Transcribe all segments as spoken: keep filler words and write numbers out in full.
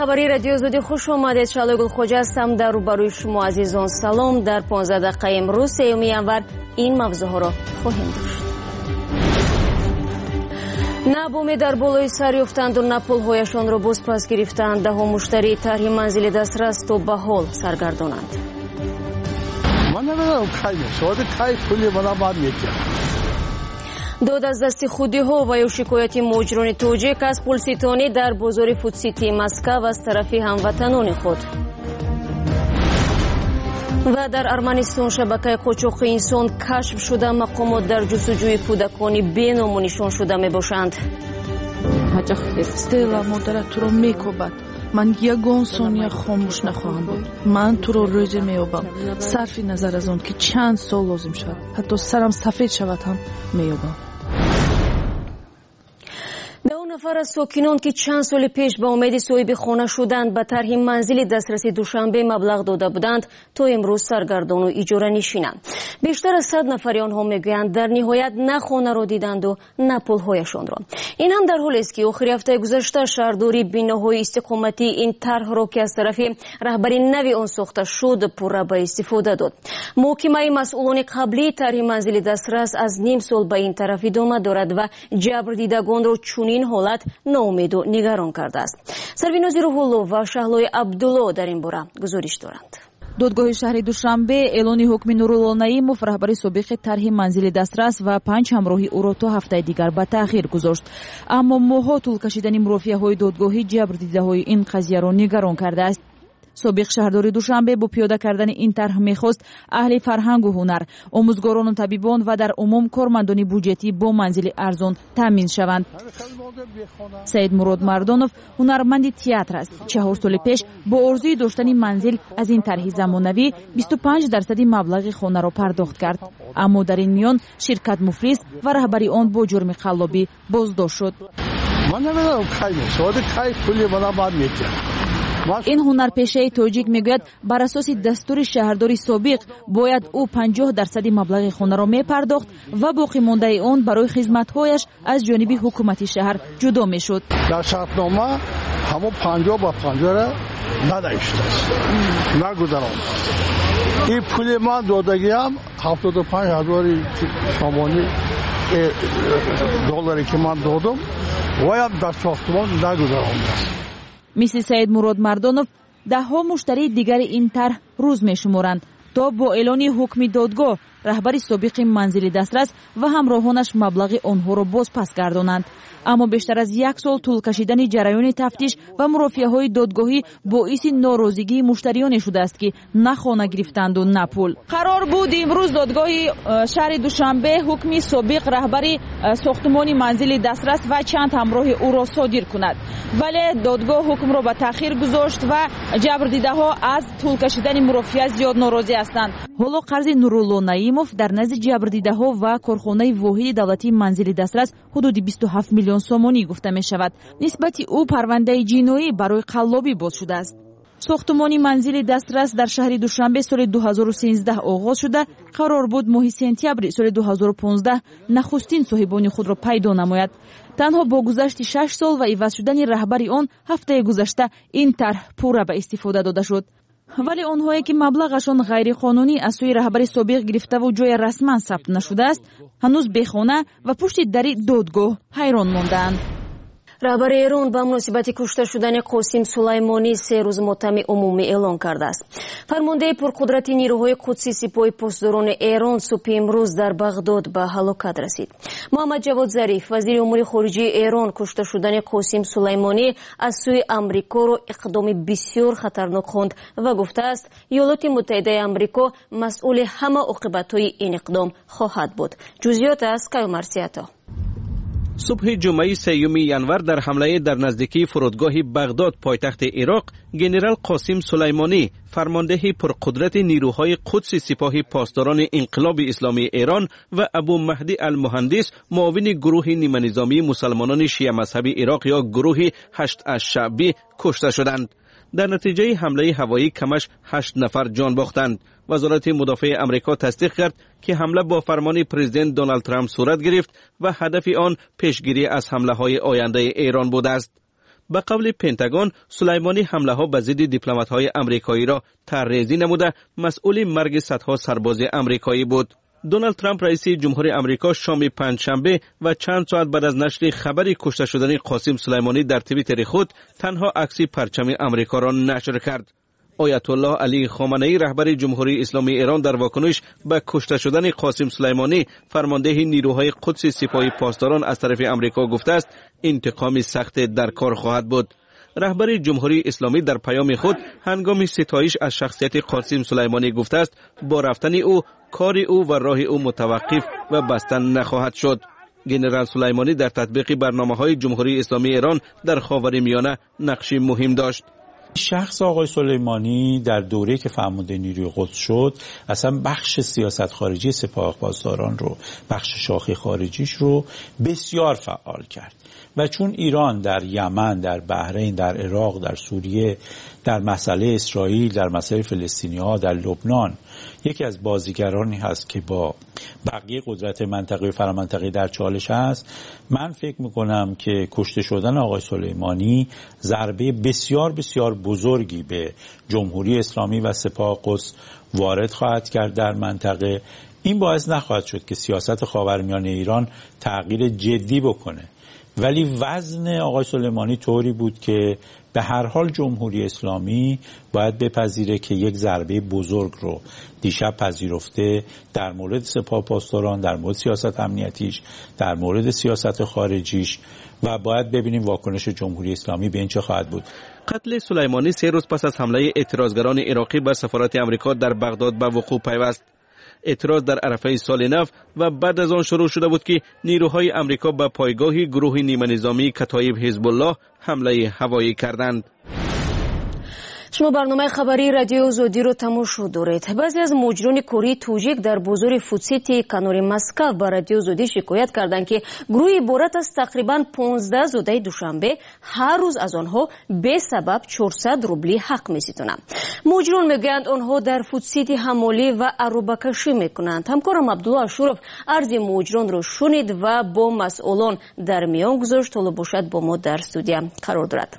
خبری رادیو زودی خوش آمدید. شعله گل خوجه هستم. در روبروی شما عزیزان سلام. در پانزده دقیقه امروز سیوم ینور این موضوع ها را خواهیم داشت. نه بومی در بالای سر یافتند و نه پولهایشان را باز پس گرفتند. دهها مشتری طرح منزل دسترس تا به حال سرگردانند. من نمیدونم کی میشه، کی پولی من بعد میگیرم. داد از دست خودی ها و یا شکایت مهاجران تاجیک از پولستانی در بازار فودسیتی مسکو از طرف هموطنان خود. و در ارمنستان شبکه قاچاق انسان کشف شده. مقامات در جستجوی کودکانی بی نام و نشان شده می باشند. استیلا مادر تو رو میکوبد. من یگان ثانیه خاموش نخواهم بود. من تو رو روزی میابم. صرف نظر از اون که چند سال لازم شد حتی سرم سفید شود هم میابم. ده نفر از ساکنان که چند سال پیش با امید صاحب خانه شدند به طرح منزل دسترسی دوشنبه مبلغ داده بودند تا امروز سرگردان و اجاره نشینند. بیشتر از صد نفر آنها میگویند در نهایت نه خانه را دیدند و نه پولهایشان را. این هم در حالی است که آخر هفته گذشته شهرداری بناهای استقامتی این طرح را که از طرف رهبری نوی آن ساخته شد پر به استفاده داد. محکمه مسئولان قبلی طرح منزل دسترس از نیم سال به این طرف ادامه دارد و جبر دیدگان را چنین حالت ناامید و نگران کرده است. سرویناز روح‌الله و شهلای عبدالله در این باره گزارش دارند. دادگاه شهر دوشنبه اعلان حکم نورالله نعیمов رهبر سابق طرح منزل دسترس و پنج همراهی او را تا هفته دیگر به تأخیر گذاشت. اما ماها طول کشیدن مرافعه‌های دادگاهی جبر دیده‌های این قضیه را نگران کرده است. سابق شهرداری دوشنبه با پیاده کردن این طرح میخواست اهل فرهنگ و هنر، آموزگاران و طبیبان و در عموم کارمندان بودجتی با منزل ارزان تامین شوند. سید مراد مردانов هنرمند تئاتر است. چهار سال پیش با آرزوی داشتن منزل از این طرح زمانوی بیست و پنج درصد مبلغ خانه را پرداخت کرد. اما در این میان شرکت مفلس و رهبری آن با جرم قلابی بازداشت شد. من نمیدونم کی میشه، کی پولی من بعد میگیرم. این هنرپیشه تاجیک میگوید بر اساس دستور شهرداری سابق باید او پنجاه درصد مبلغ خانه را میپرداخت و باقی مانده آن برای خدمت‌هایش از جانب حکومت شهر جدا میشد. در شرطنامه همون پنجاه با پنجاه را نداشته است، نگذران. این پول من دادگیم هفتاد و پنج هزار شمانی دلاری که من دادم باید در ساختمان نگذران. مثل سید مراد مردانов ده ها مشتری دیگر این طرح روز می شمارند تا با اعلان حکم دادگاه رهبر سابق منزل دسترس و همراهانش مبلغ آنها را باز پس گردانند. اما بیشتر از یک سال طول کشیدن جریان تفتیش و مرافعه‌های دادگاهی باعث ناراضگی مشتریان شده است که نه خانه گرفتند و نه پول. قرار بود امروز دادگاه شهر دوشنبه حکم سابق رهبر ساختمان منزل دسترس و چند همراه او را صادر کند، ولی دادگاه حکم را به تأخیر گذاشت و جبر دیده‌ها از طول کشیدن مرافعه زیاد ناراضی هستند. حالا قرض نورالله نعیمов در نزد جبر دیده‌ها و کارخانه واحد دولتی منزل دسترس حدود بیست و هفت میلیون سومانی گفته می شود. نسبت او پرونده جنایی برای قلابی باز شده است. ساختمان منزل دسترس در شهر دوشنبه سال دو هزار و سیزده آغاز شده. قرار بود ماه سپتامبر سال دو هزار و پانزده نخستین صاحبان خود را پیدا نماید. تنها با گذشت شش سال و عوض شدن رهبری آن هفته گذشته این طرح پورا به استفاده داده شد. ولی آنهایی که مبلغشان غیر قانونی از سوی رهبر سابق گرفته و جای رسما ثبت نشده است هنوز بیخانه و پشت در دادگاه حیران ماندند. رهبر ایران به مناسبت کشته شدن قاسم سلیمانی سه روز ماتم عمومی اعلان کرده است. فرمانده پرقدرت نیروهای قدسی سپاه پاسداران ایران صبح امروز در بغداد به هلاکت رسید. محمد جواد ظریف وزیر امور خارجه ایران کشته شدن قاسم سلیمانی از سوی آمریکا را اقدام بسیار خطرناک خواند و گفته است ایالات متحده آمریکا مسئول همه عاقبت‌های این اقدام خواهد بود. جزئیات از کیومرسیاتا. صبح جمعه سیوم ینور در حمله در نزدیکی فرودگاه بغداد پایتخت عراق گنرال قاسم سلیمانی فرمانده پرقدرت نیروهای قدس سپاه پاسداران انقلاب اسلامی ایران و ابو مهدی المهندس معاون گروه نیمه نظامی مسلمانان شیعه مذهبی عراق یا گروه هشت الشعبی کشته شدند. در نتیجه حمله هوایی کمش هشت نفر جان باختند. وزارت مدافع امریکا تصدیق کرد که حمله با فرمان پرزیدنت دونالد ترامپ صورت گرفت و هدف آن پیشگیری از حمله های آینده ایران بوده است. به قول پنتاگون سلیمانی حمله ها به ضد دیپلمات های آمریکایی را طرحریزی نموده مسئول مرگ صدها سرباز آمریکایی بود. دونالد ترامپ رئیس جمهوری آمریکا شام پنجشنبه و چند ساعت بعد از نشر خبری کشته شدن قاسم سلیمانی در توییتر خود تنها عکس پرچم آمریکا را نشر کرد. آیت الله علی خامنه‌ای رهبر جمهوری اسلامی ایران در واکنش به کشته شدن قاسم سلیمانی فرمانده نیروهای قدس سپاه پاسداران از طرف آمریکا گفته است انتقام سخت در کار خواهد بود. رهبر جمهوری اسلامی در پیام خود هنگام ستایش از شخصیت قاسم سلیمانی گفته است با رفتن او کار او و راه او متوقف و بستن نخواهد شد. ژنرال سلیمانی در تطبیق برنامه‌های جمهوری اسلامی ایران در خاورمیانه نقشی مهم داشت. شخص آقای سلیمانی در دوره‌ای که فرمانده نیروی قدس شد اصلا بخش سیاست خارجی سپاه پاسداران رو، بخش شاخه خارجیش رو بسیار فعال کرد و چون ایران در یمن، در بحرین، در عراق، در سوریه، در مسئله اسرائیل، در مسئله فلسطینی‌ها، در لبنان یکی از بازیگرانی هست که با بقیه قدرت منطقه و فرامنطقه در چالش هست، من فکر میکنم که کشته شدن آقای سلیمانی ضربه بسیار بسیار بزرگی به جمهوری اسلامی و سپاه قدس وارد خواهد کرد در منطقه. این باعث نخواهد شد که سیاست خاورمیانه ایران تغییر جدی بکنه، ولی وزن آقای سلیمانی طوری بود که به هر حال جمهوری اسلامی باید بپذیره که یک ضربه بزرگ رو دیشب پذیرفته در مورد سپاه پاسداران، در مورد سیاست امنیتیش، در مورد سیاست خارجیش و باید ببینیم واکنش جمهوری اسلامی به این چه خواهد بود. قتل سلیمانی سه روز پس از حمله اعتراضگران عراقی به سفارت آمریکا در بغداد به وقوع پیوست. اعتراض در عرفه سال نو و بعد از آن شروع شده بود که نیروهای آمریکا به پایگاه گروه نیمه نظامی کتایب حزب الله حمله هوایی کردند. شما برنامه خبری رادیو زودی رو تماشا دارید. بعضی از مجرمان کره توجیک در بازار فودسیتی کنار مسکو با رادیو زودی شکایت کردند که گروه عبارت از تقریبا پانزده زوده دوشنبه هر روز از آنها به سبب چهارصد روبلی حق می‌ستونند. مجرمان میگویند آنها در فودسیتی حمالی و عروبکشی میکنند. همکارم عبدالله اشورف عرض مجرمان رو شنید و با مسئولان در میان گذاشت. حالا باشد با ما در استودیو قرار دارد.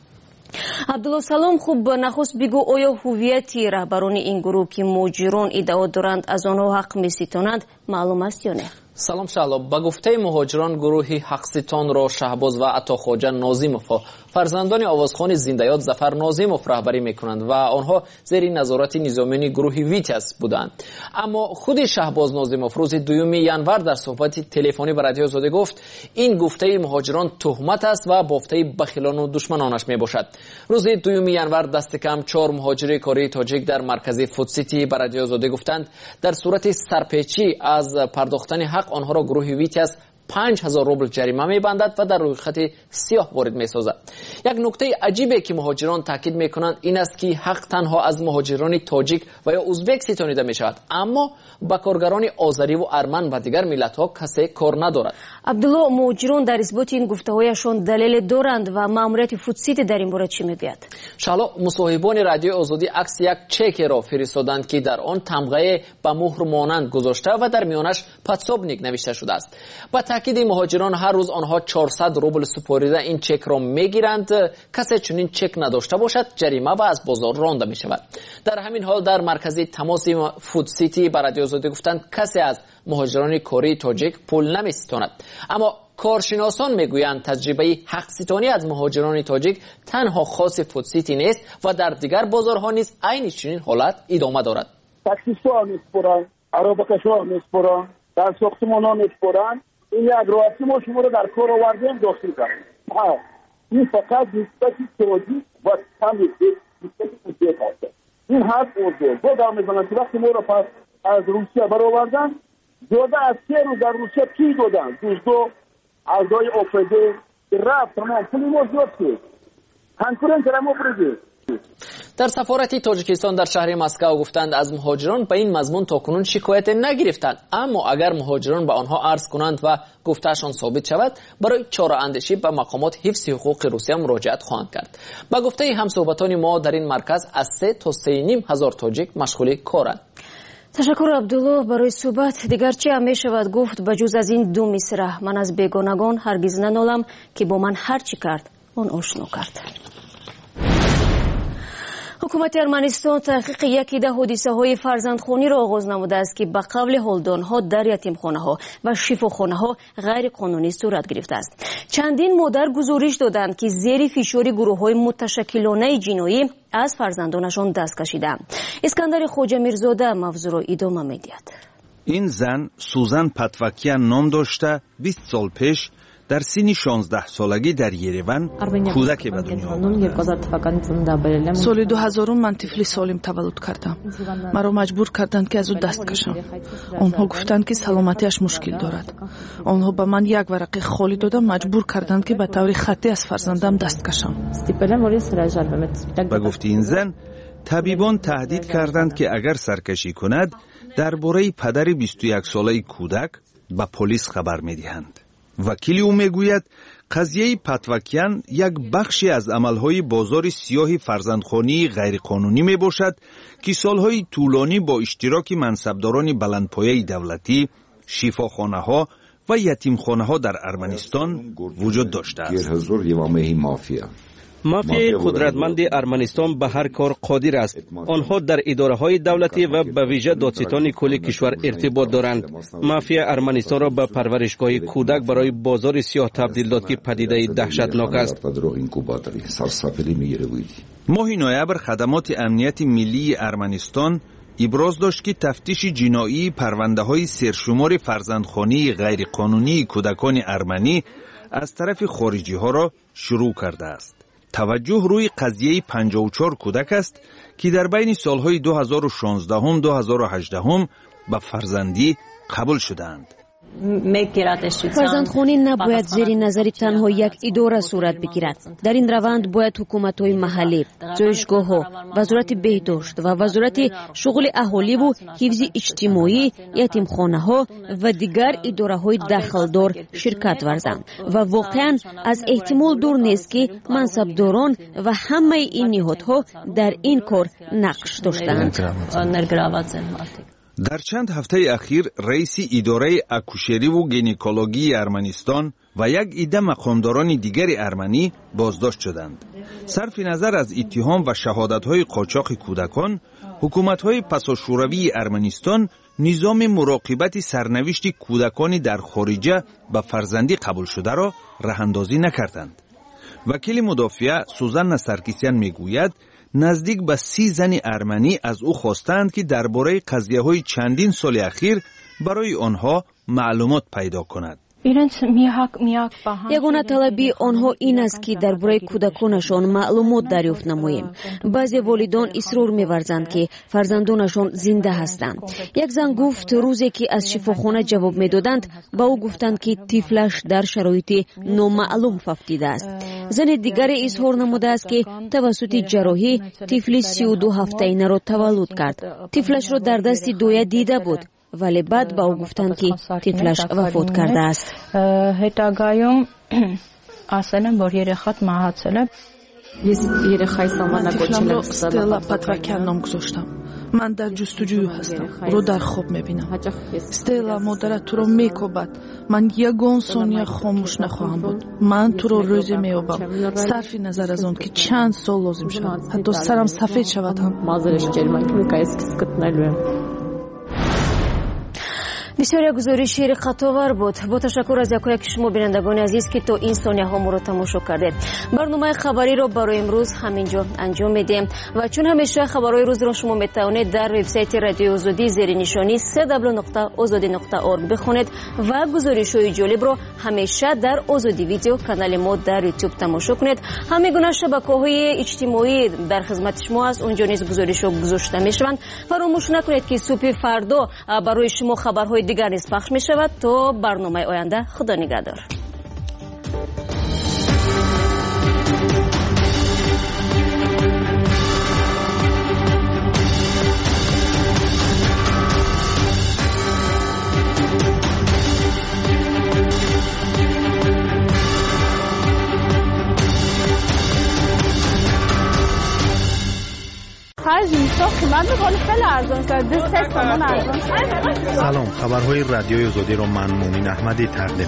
عبدالله سلام، خوب نخست بگو آیا هویتی رهبران این گروه که مهاجران ادعا دارند از آنها حق می‌ستانند معلوم است یا نه؟ سلام شهلا. با گفته مهاجران گروهی حقستان را شهباز و عطاخواجه ناظیموف فرزندان آوازخوان زنده‌یاد ظفر ناظیموف رهبری میکنند و آنها زیر نظارت نظامیان گروه ویتس بودند. اما خود شهباز ناظیموف روز دوم ینور در صحبت تلفنی با رادیو زاده گفت این گفته مهاجران تهمت است و بافته بخیلان و دشمنانش میباشد. روز دوم ینور دست کم چهار مهاجر کره تاجیک در مرکز فودسیتی با رادیو زاده گفتند در صورت سرپیچی از پرداختن حق آنها را گروه ویتس پنج هزار روبل جریمه می‌بندد و در روی خط سیاه وارد می‌سازد. یک نکته عجیبی که مهاجران تاکید می‌کنند این است که حق تنها از مهاجران تاجیک و یا ازبک ستانیده می‌شود، اما با کارگران آذری و ارمن و دیگر ملت‌ها کسی کار ندارد. عبدالله، مهاجران در اثبات این گفته‌هایشان دلیل دارند و ماموریت فودسیتی در این باره چی می‌گوید؟ شالا مصاحبان رادیو آزادی عکس یک چک را فرستادند که در آن تمغه به مهر مانند گذاشته و در میانش پاتسوبنیک نوشته شده است. با تاکید مهاجران هر روز آنها چهارصد روبل سپریده این چک را میگیرند. کسی چنین چک نداشته باشد جریمه و از بازار رانده می شود. در همین حال در مرکز تماس فودسیتی با رادیو آزادی گفتند کسی از مهاجران کره تاجیک پول نمی‌ستاند. اما کارشناسان میگویند تجربه حقستانی از مهاجران تاجیک تنها خاص فودسیتی نیست و در دیگر بازارها نیز عین چنین حالت ادامه دارد. تاکسی‌ها می‌سپرند، عربکش‌ها می‌سپرند، در ساختمان‌ها می‌سپرند. این یک راستی ما شما رو در کار آوردیم داخل کردیم. ها این فقط نسبتی توجیه و کمی نسبتی توجیه هست. این هست اوضاع. با دارم میزنم که وقتی ما رو پس از روسیه برآوردن جدا از سه روز در روسیه پی دادن. دوستو اعضای اوپده رفت تمام پولی ما زیاد شد. کنکورنت را ما برده. در سفارت تاجیکستان در شهر مسکو گفتند از مهاجران به این مضمون تاکنون شکایت نگرفتند، اما اگر مهاجران به آنها عرض کنند و گفتهشان ثابت شود برای چاره اندیشی به مقامات حفظ حقوق روسیه مراجعت خواهند کرد. با گفته همصحبتان ما در این مرکز از سه تا سه و نیم هزار تاجیک مشغول کارند. تشکر عبدالله برای صحبت. دیگر چه هم می شود گفت بجز از این دو مصرع من از بیگانگان هرگز ننالم که با من هر چی کرد آن آشنا کرد. حکومت ارمنستان تحقیق یکی ده حادثه های فرزندخوانی را آغاز نموده است که به قول هلدانها در یتیمخانه ها و شفاخانه ها غیر قانونی صورت گرفته است. چندین مادر گزارش دادند که زیر فشار گروه های متشکلانه جنایی از فرزندانشان دست کشیدند. اسکندر خوجه میرزاده موضوع را ادامه می‌دهد. این زن سوزان پتوکیان نام داشته بیست سال پیش در سن شانزده سالگی در یریوان کودک به دنیا آورد. سال دو هزار من طفلی سالم تولد کردم. مرا مجبور کردند که از او دست کشم. آنها گفتند که سلامتیش مشکل دارد. آنها به من یک ورقه خالی دادند، مجبور کردند که به طور خطی از فرزندم دست کشم. به گفته این زن، طبیبان تهدید کردند که اگر سرکشی کند درباره پدر بیست و یک ساله کودک به پلیس خبر می‌دهند. وکیل او میگوید قضیه پتوکیان یک بخشی از عملهای بازار سیاه فرزندخوانی غیرقانونی می باشد که سالهای طولانی با اشتراک منصبداران بلندپایه دولتی، شفاخانه ها و یتیمخانه ها در ارمنستان وجود داشته است. مافیای قدرتمند ارمنستان به هر کار قادر است. آنها در اداره های دولتی و به ویژه دادستان کل کشور ارتباط دارند. مافیا ارمنستان را به پرورشگاه کودک برای بازار سیاه تبدیل داد که پدیده دهشتناک است. ماه نوامبر خدمات امنیت ملی ارمنستان ابراز داشت که تفتیش جنایی پرونده های سرشمار فرزندخوانی غیرقانونی کودکان ارمنی از طرف خارجی ها را شروع کرده است. توجه روی قضیه پنجاه و چهار کودک است که در بین سالهای دو هزار و شانزده و دو هزار و هجده به فرزندی قبول شدند. فرزندخوانی نباید زیر نظر تنها یک اداره صورت بگیرد. در این روند باید حکومت‌های محلی، جایشگاه‌ها، وزارت بهداشت و وزارت شغل اهالی و حفظ اجتماعی، یتیمخانه‌ها و دیگر اداره‌های دخلدار شرکت ورزند و واقعاً از احتمال دور نیست که منصبداران و همه این نهادها در این کار نقش داشتند. در چند هفته اخیر رئیس اداره اکوشری و گینکولوژی ارمنستان و یک عده مقامداران دیگر ارمنی بازداشت شدند. صرف نظر از اتهام و شهادت‌های قاچاق کودکان، حکومت‌های پساشوروی ارمنستان نظام مراقبت سرنوشت کودکان در خارجه به فرزندی قبول شده را راه‌اندازی نکردند. وکیل مدافع سوزان سرکیسیان میگوید نزدیک به سی زن ارمنی از او خواستند که درباره قضیه‌های چندین سال اخیر برای آنها معلومات پیدا کند. یگانه طلبی آنها این است که درباره کودکانشان معلومات دریافت نماییم. بعضی والدان اصرار می‌ورزند که فرزندانشان زنده هستند. یک زن گفت روزی که از شفاخانه جواب می‌دادند با او گفتند که طفلش در شرایط نامعلوم ففتیده است. زن دیگر اظهار نموده است که توسط جراحی طفل سی و دو هفته‌ای را تولد کرد. طفلش را در دست دویه دیده بود. ولی بعد با او گفتند که طفلش وفات کرده است. հետագայում ասել են որ երեխat մահացել է. Ես երեխայի սահմանակ կոչել եմ Ստելա Պատվակյան نام گذاشتم. من در جستجوی هستم. رو در خواب میبینم. استلا مادرت تو رو میکوبد. من یگان ثانیه خاموش نخواهم بود. من تو رو روزی میابم. صرف نظر از اون که چند سال لازم شود. حتی سرم سفید شود هم. مازرش جلمان که میکایست که سکتنلویم. بسیار گزارش شیر خطاور بود. با تشکر از یکایک شما بینندگان عزیز که تا این ثانیه ها ما رو تماشا کردید. برنامه خبری رو برای امروز همینجا انجام میدیم و چون همیشه خبرهای روز را شما میتوانید در وبسایت رادیو آزادی زیر نشانی سه دبلیو نقطه آزادی نقطه اورگ بخونید و گزارش‌های جالب رو همیشه در آزادی ویدیو کانال ما در یوتیوب تماشا کنید. همه گونه شبکه‌های اجتماعی در خدمت شما است. اونجا نیز گزارش‌ها گذاشته میشوند. فراموش نکنید که صبح فردا برای شما خبرهای دیگر نیز پخش می شود. تا برنامه آینده خدا نگهدار. خرج میشه قیمت ولی خیلی ارزان شده سه تومن ارزان شده. سلام، خبرهای رادیوی آزادی رو من مومین احمدی تقدیم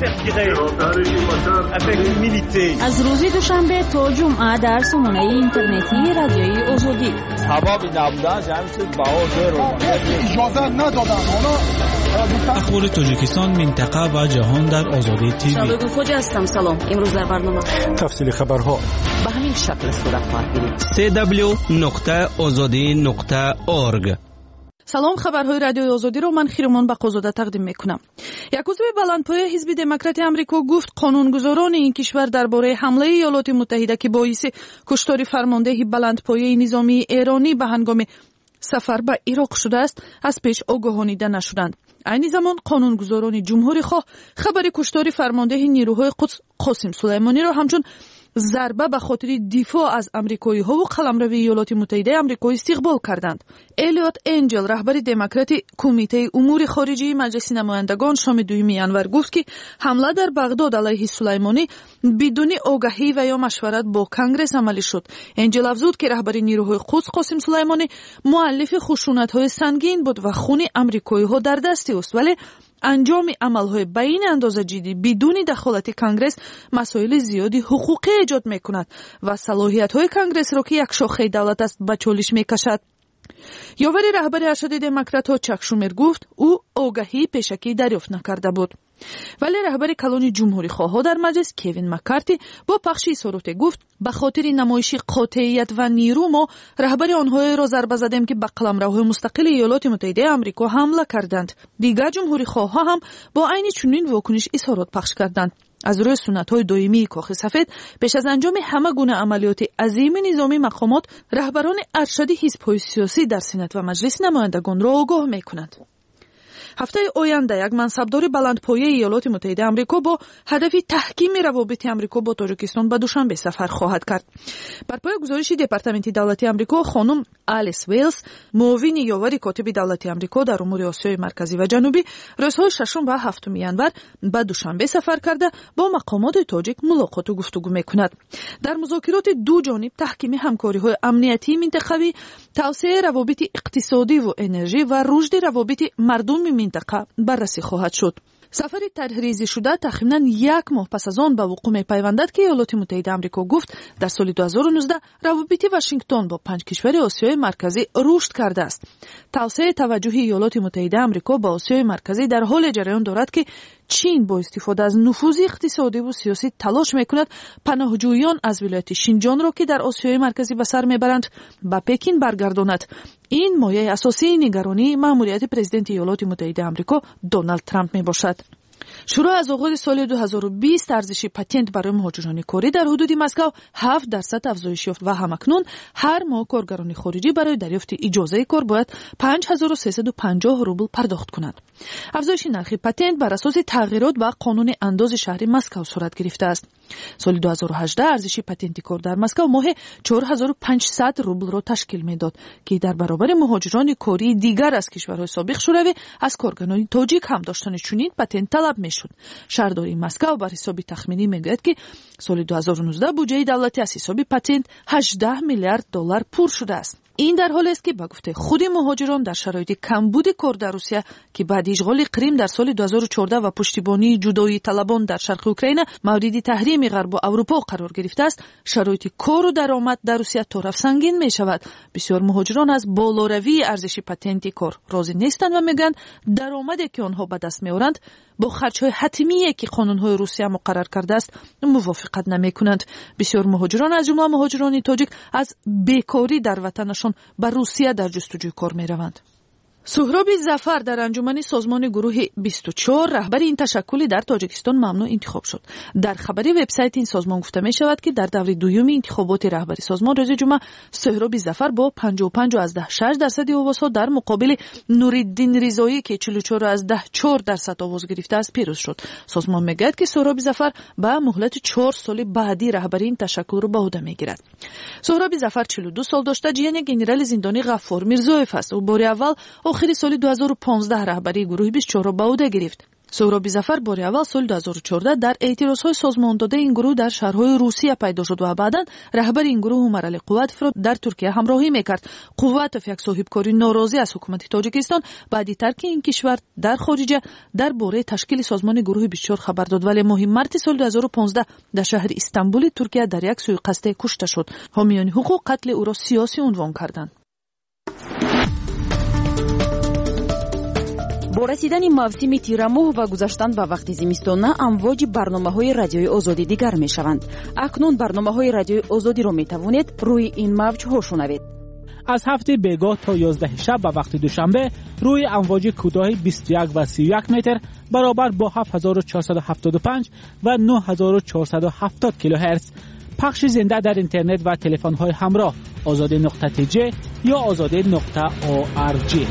می‌کنم. از روز دوشنبه تا جمعه در سامانه اینترنتی رادیوی آزادی. ثوابی نبودن جمعیت بها رو اجازه ندادن. اخبار تاجیکستان، منطقه و جهان در آزادی تیوی. شبگو خوجه هستم. سلام. امروز در برنامه تفصیل خبرها به همین شکل صورت خواهد گرفت. سی دبلیو نقطه آزادی نقطه اورگ. سلام، خبرهای رادیوی آزادی رو من خیرمان بقازاده تقدیم میکنم. یک عضو بلندپایه حزب دموکرات آمریکا گفت قانونگذاران این کشور درباره حمله ایالات متحده که باعث کشتار فرمانده بلندپایه نظامی ایرانی به هنگام سفر به عراق شده است از پیش آگاهانیده نشدند. عین زمان قانونگذاران جمهوری خواه خبر کشتار فرمانده نیروهای قدس قاسم سلیمانی را همچون ضربه به خاطر دفاع از امریکایی ها و قلمرو ایالات متحده آمریکا استقبال کردند. الیوت انجل رهبر دموکرات کمیته امور خارجی مجلس نمایندگان شام دوم ینور گفت که حمله در بغداد علیه سلیمانی بدون آگاهی و یا مشورت با کنگره عملی شد. انجل افزود که رهبر نیروهای قدس قاسم سلیمانی مؤلف خشونت‌های سنگین بود و خون امریکایی ها در دست است، ولی انجام عملهای بین اندازه جدی بدون دخالت کنگره مسائل زیادی حقوقی ایجاد میکند و صلاحیت‌های کنگره را که یک شاخه دولت است به چالش میکشد. یاور رهبر ارشد دموکرات‌ها چک شومر گفت او آگاهی پیشکی دریافت نکرده بود. ولی رهبر کلون جمهوری خواها در مجلس کوین مکارتی با پخش اظهارات گفت به خاطر نمایش قاطعیت و نیرو ما رهبر آنها را ضربه زدیم که به قلمروهای مستقل ایالات متحده آمریکا حمله کردند. دیگر جمهوری خواها هم با عین چنین واکنش اظهارات پخش کردند. از روی سنت‌های دائمی کاخ سفید پیش از انجام همه گونه عملیات عظیم نظامی مقامات رهبران ارشد حزب‌های سیاسی در سنت و مجلس نمایندگان را آگاه می‌کنند. هفته آینده یک منصبدار بلندپایه ایالات متحده آمریکا با هدف تحکیم روابط آمریکا با تاجیکستان به دوشنبه سفر خواهد کرد. بر پایه گزارش دپارتمنت دولتی آمریکا، خانم آلیس ویلز، معاون یاور کاتب دولتی آمریکا در امور آسیای مرکزی و جنوبی، روزهای ششم و هفتم ینور به دوشنبه سفر کرده با مقامات تاجیک ملاقات و گفتگو میکند. در مذاکرات دو جانب تحکیم همکاری‌های امنیتی منطقوی، توسعه روابط اقتصادی و انرژی و رشد روابط مردم منطقه بررسی خواهد شد. سفر طرحریزی شده تقریباً یک ماه پس از آن به وقوع می‌پیوندد که ایالات متحده آمریکا گفت در سال دو هزار و نوزده روابط واشنگتن با پنج کشور آسیای مرکزی رشد کرده است. توسعه توجه ایالات متحده آمریکا به آسیای مرکزی در حال جریان دارد که چین با استفاده از نفوذ اقتصادی و سیاسی تلاش میکند پناهجویان از ولایت شینجان را که در آسیای مرکزی به سر میبرند به پکین برگرداند. این مایه اساسی نگرانی مأموریت پرزیدنت ایالات متحده آمریکا دونالد ترامپ میباشد. شروع از آغاز سال دو هزار و بیست ارزش پتنت برای مهاجران کاری در حدود مسکو هفت درصد افزایش یافت و همکنون هر ماه کارگران خارجی برای دریافت اجازه کار باید پنج هزار و سیصد و پنجاه روبل پرداخت کنند. افزایش نرخ پتنت بر اساس تغییرات و قانون انداز شهر مسکو صورت گرفته است. سال دو هزار و هجده ارزش پتنت کار در مسکو ماه چهار هزار و پانصد روبل را تشکیل میداد که در برابر مهاجران کاری دیگر از کشورهای سابق شوروی از کارگران تاجیک هم داشتن چنین پتنت طلب میشد. شهرداری مسکو بر حساب تخمینی میگوید که سال دو هزار و نوزده بودجه دولتی از حساب پتنت هجده میلیارد دلار پر شده است. این در حالی است که به گفته خود مهاجران در شرایط کمبود کار در روسیه که بعد اشغال کریم در سال دو هزار و چهارده و پشتیبانی جدایی طلبان در شرق اوکراین مورد تحریم غرب و اروپا قرار گرفته است، شرایط کار و درآمد در روسیه طرف سنگین می شود. بسیار مهاجران از بالاروی ارزش پتنت کار راضی نیستند و میگن درآمدی که آنها به دست میآورند با خرچ‌های حتمی که قانون‌های روسیه مقرر کرده است موافقت نمی‌کنند. بسیار مهاجران از جمله مهاجران تاجیک از بیکاری در وطنشان به روسیه در جستجوی کار می‌روند. سهراب ظفر در انجمن سازمان گروه بیست و چهار رهبر این تشکل در تاجیکستان ممنوع انتخاب شد. در خبری وبسایت این سازمان گفته می شود که در دور دوم انتخابات رهبری سازمان روز جمعه سهراب ظفر با پنجاه و پنج و شش درصد آوازها در مقابل نوریالدین رضایی که چهل و چهار و چهار درصد آواز گرفته است پیروز شد. سازمان میگوید که سهراب ظفر به مهلت چهار سال بعدی رهبری این تشکل را به عهده میگیرد. سهراب ظفر چهل و دو سال داشته، جیان گنرال زندانی غفار میرزایف است. او بار اول آخر سال دو هزار و پانزده رهبری گروه بیست و چهار را به عهده گرفت. سهراب ظفر بار اول سال دو هزار و چهارده در اعتراضهای سازمان داده این گروه در شهرهای روسیه پیدا شد و بعداً رهبر این گروه عمر علی قوتوف را در ترکیه همراهی میکرد. قوتوف یک صاحبکاری ناراضی از حکومت تاجیکستان بعد ترک این کشور در خارجه درباره تشکیل سازمان گروه بیست و چهار خبر داد، ولی ماه مارس سال دو هزار و پانزده در شهر استانبول ترکیه در یک سوءقصد کشته شد. حامیان حقوق قتل او را سیاسی عنوان کردند. با رسیدن موسم تیرماه و گذشتن به وقت زمستانه امواج برنامه‌های رادیوی آزادی دیگر می‌شوند. اکنون برنامه‌های رادیوی آزادی را می‌توانید روی این موج‌ها شنوید. از هفته بیگاه تا یازده شب به وقت دوشنبه روی امواج کوتاه بیست و یک و سی و یک متر برابر با هفت هزار و چهارصد و هفتاد و پنج و نه هزار و چهارصد و هفتاد کیلوهرتز پخش زنده در اینترنت و تلفن‌های همراه آزادی نقطه تی جی یا آزادی نقطه او آر جی.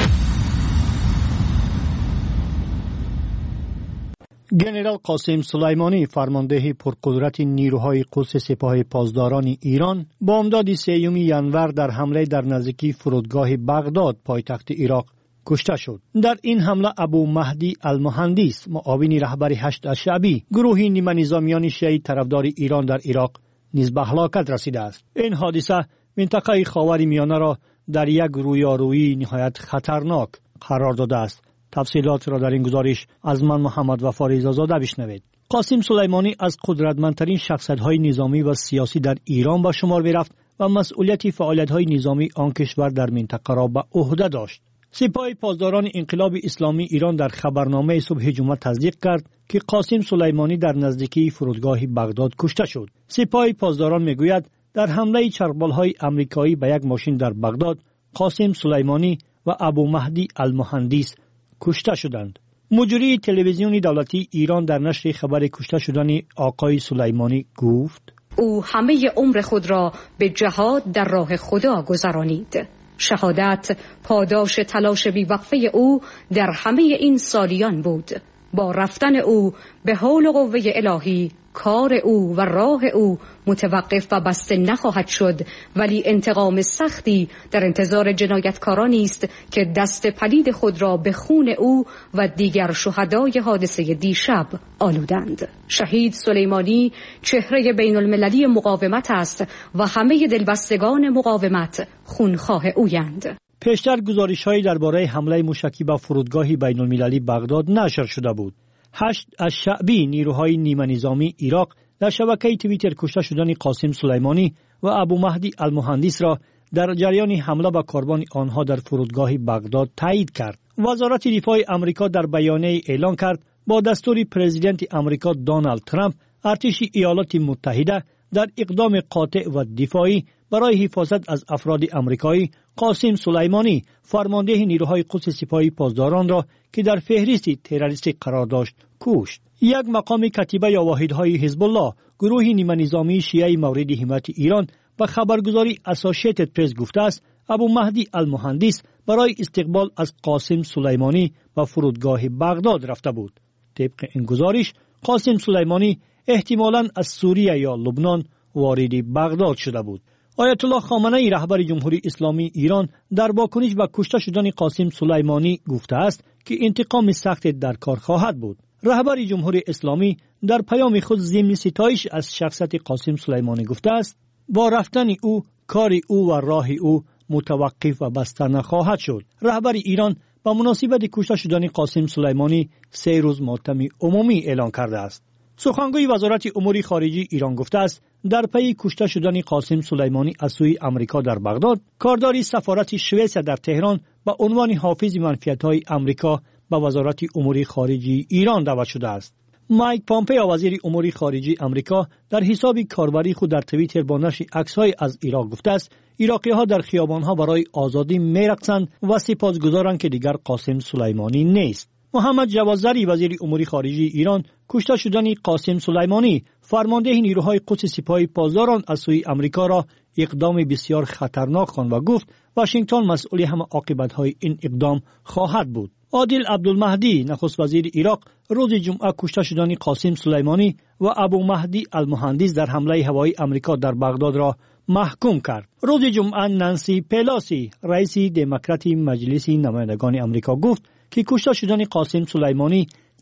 گنرال قاسم سلیمانی فرمانده پرقدرت نیروهای قدس سپاه پاسداران ایران با امداد سیوم ینور در حمله در نزدیکی فرودگاه بغداد پایتخت عراق کشته شد. در این حمله ابو مهدی المهندس معاون رهبر هشت الشعبی گروهی نیمه نظامیان شیعی طرفدار ایران در عراق نیز به هلاکت رسیده است. این حادثه منطقه خاور میانه را در یک رویارویی نهایت خطرناک قرار داده است. تفصیلات را در این گزارش از من محمد وفا رضازاده بشنوید. قاسم سلیمانی از قدرتمندترین شخصیت‌های نظامی و سیاسی در ایران به شمار می‌رفت و مسئولیت فعالیت‌های نظامی آن کشور در منطقه را به عهده داشت. سپاه پاسداران انقلاب اسلامی ایران در خبرنامه صبح جمعه تصدیق کرد که قاسم سلیمانی در نزدیکی فرودگاه بغداد کشته شد. سپاه پاسداران می‌گوید در حمله چرخبال‌های آمریکایی به یک ماشین در بغداد قاسم سلیمانی و ابو مهدی المهندس کشته شدند. مجری تلویزیون دولتی ایران در نشر خبر کشته شدن آقای سلیمانی گفت: او همه عمر خود را به جهاد در راه خدا گذرانید. شهادت پاداش تلاش بی‌وقفه او در همه این سالیان بود. با رفتن او به حول و قوه الهی کار او و راه او متوقف و بسته نخواهد شد، ولی انتقام سختی در انتظار جنایتکارانی است که دست پلید خود را به خون او و دیگر شهدای حادثه دیشب آلودند. شهید سلیمانی چهره بین المللی مقاومت است و همه دلبستگان مقاومت خونخواه اویند. پیشتر گزارش‌هایی درباره حمله موشکی به فرودگاه بین المللی بغداد نشر شده بود. هشت از شعبی نیروهای نیمه نظامی عراق در شبکه توییتر کشته شدن قاسم سلیمانی و ابو مهدی المهندس را در جریان حمله به کاروان آنها در فرودگاه بغداد تایید کرد. وزارت دفاع آمریکا در بیانیه اعلام کرد با دستور پرزیدنت آمریکا دونالد ترامپ ارتش ایالات متحده در اقدام قاطع و دفاعی برای حفاظت از افراد آمریکایی قاسم سلیمانی فرمانده نیروهای قدس سپاه پاسداران را که در فهرست تروریستی قرار داشت کشت. یک مقام کتیبه یا واحدهای حزب الله گروه نیمه نظامی شیعه مورد حمایت ایران به خبرگزاری اسوسییتد پرس گفته است ابو مهدی المهندس برای استقبال از قاسم سلیمانی به فرودگاه بغداد رفته بود. طبق این گزارش قاسم سلیمانی احتمالاً از سوریه یا لبنان وارد بغداد شده بود. آیت الله خامنه‌ای رهبر جمهوری اسلامی ایران در واکنش به کشته شدن قاسم سلیمانی گفته است که انتقام سخت در کار خواهد بود. رهبر جمهوری اسلامی در پیام خود ضمن ستایش از شخصیت قاسم سلیمانی گفته است با رفتن او کار او و راه او متوقف و بسته نخواهد شد. رهبر ایران به مناسبت کشته شدن قاسم سلیمانی سه روز ماتم عمومی اعلان کرده است. سخنگوی وزارت امور خارجه ایران گفته است در پی کشته شدن قاسم سلیمانی از سوی آمریکا در بغداد، کارداری سفارت سوئیس در تهران به عنوان حافظ منفعت‌های آمریکا به وزارت امور خارجه ایران دعوت شده است. مایک پامپئو وزیر امور خارجه آمریکا در حساب کاربری خود در توییتر با نشر عکس‌های از عراق گفته است عراقی‌ها در خیابان‌ها برای آزادی می‌رقصند و سپاسگزارند که دیگر قاسم سلیمانی نیست. محمد جواد ظریف وزیر امور خارجه ایران کشته شدن قاسم سلیمانی فرمانده نیروهای قدس سپاه پاسداران از سوی آمریکا را اقدام بسیار خطرناک خواند و گفت واشنگتن مسئول همه عاقبت‌های این اقدام خواهد بود. عادل عبدالمهدی نخست وزیر عراق روز جمعه کشته شدن قاسم سلیمانی و ابو مهدی المهندس در حمله هوایی آمریکا در بغداد را محکوم کرد. روز جمعه نانسی پلاسی رئیس دموکرات مجلس نمایندگان آمریکا گفت که کشته شدن قاسم سلیمانی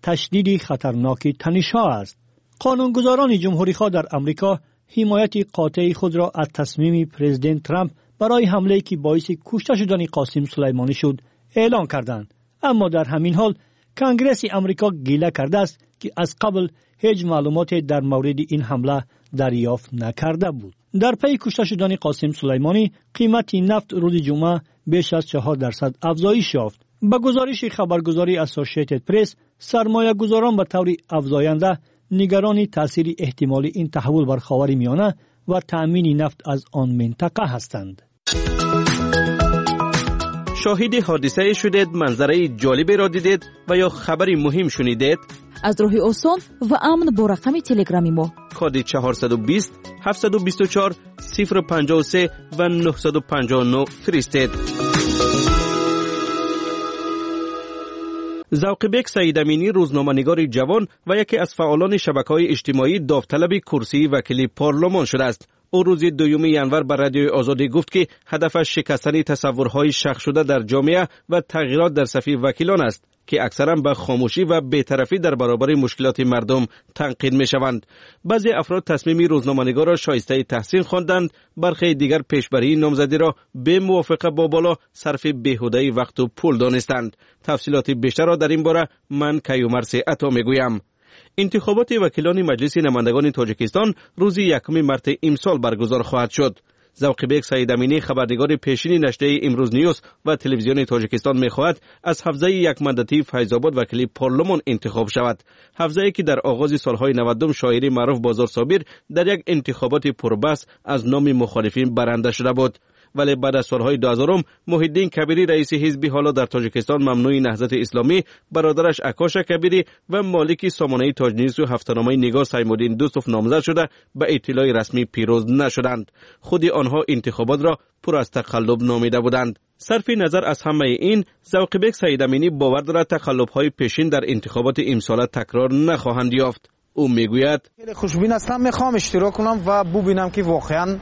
تشدید خطرناک تنش‌ها است. قانونگذاران جمهوری‌خواه در امریکا حمایت قاطع خود را از تصمیم پرزیدنت ترامپ برای حمله‌ای که باعث کشته شدن قاسم سلیمانی شد اعلان کردند. اما در همین حال کنگره امریکا گله کرده است که از قبل هیچ معلوماتی در مورد این حمله دریافت نکرده بود. در پی کشته شدن قاسم سلیمانی قیمت نفت روز جمعه بیش از چهار درصد افزایش یافت. با گزارش خبرگزاری اسوسییتد پرس، سرمایه گذاران به طور افزاینده نگران تاثیر احتمالی این تحول بر خاورمیانه و تأمین نفت از آن منطقه هستند. شاهد حادثه شدید، منظره جالبی را دیدید و یا خبری مهم شنیدید؟ از راه آسان و امن با رقم تلگرامی ما کد چهارصد و بیست هفتصد و بیست و چهار صفر پنجاه و سه و نهصد و پنجاه و نه فرستید. ذوقبک سعید امینی روزنامه‌نگار جوان و یکی از فعالان شبکه‌های اجتماعی داوطلب کرسی وکیل پارلمان شده است. او روز دوم ژانویه بر رادیوی آزادی گفت که هدفش شکستن تصورهای شخص شده در جامعه و تغییرات در صف وکیلان است که اکثرا به خاموشی و بی‌طرفی در برابر مشکلات مردم تنقید می‌شوند. بعضی افراد تصمیم روزنامه‌نگار را شایسته تحسین خواندند، برخی دیگر پیشبری نامزدی را به موافقه با بالا صرف بیهوده وقت و پول دانستند. تفصیلات بیشتر را در این باره من کیومرث عطا میگویم. انتخابات وکیلان مجلس نمایندگان تاجیکستان روز یکم مارس امسال برگزار خواهد شد. ذوقبک سعید امینی خبرنگار پیشین نشریه امروز نیوز و تلویزیون تاجیکستان می‌خواهد از حوزه یک ماندتی فیض‌آباد وکیل پارلمان انتخاب شود. حوزه‌ای که در آغاز سالهای نود شاعر معروف بازار صابر در یک انتخابات پربحث از نام مخالفین برنده شده بود. ولی بعد از سالهای دو هزار محیدین کبیری رئیس حزب حالا در تاجیکستان ممنوع نهضت اسلامی، برادرش اکاش کبیری و مالک سامانه تاج‌نیوز و هفته‌نامه نگاه سیم‌الدین دوستوف نامزد شده به اطلاع رسمی پیروز نشدند. خود آنها انتخابات را پر از تقلب نامیده بودند. صرف نظر از همه این، ذوقبک سعید امینی باور دارد تقلب‌های پیشین در انتخابات امسال تکرار نخواهند یافت. او میگوید خیلی خوشبین هستم، میخوام اشتراک کنم و ببینم که واقعا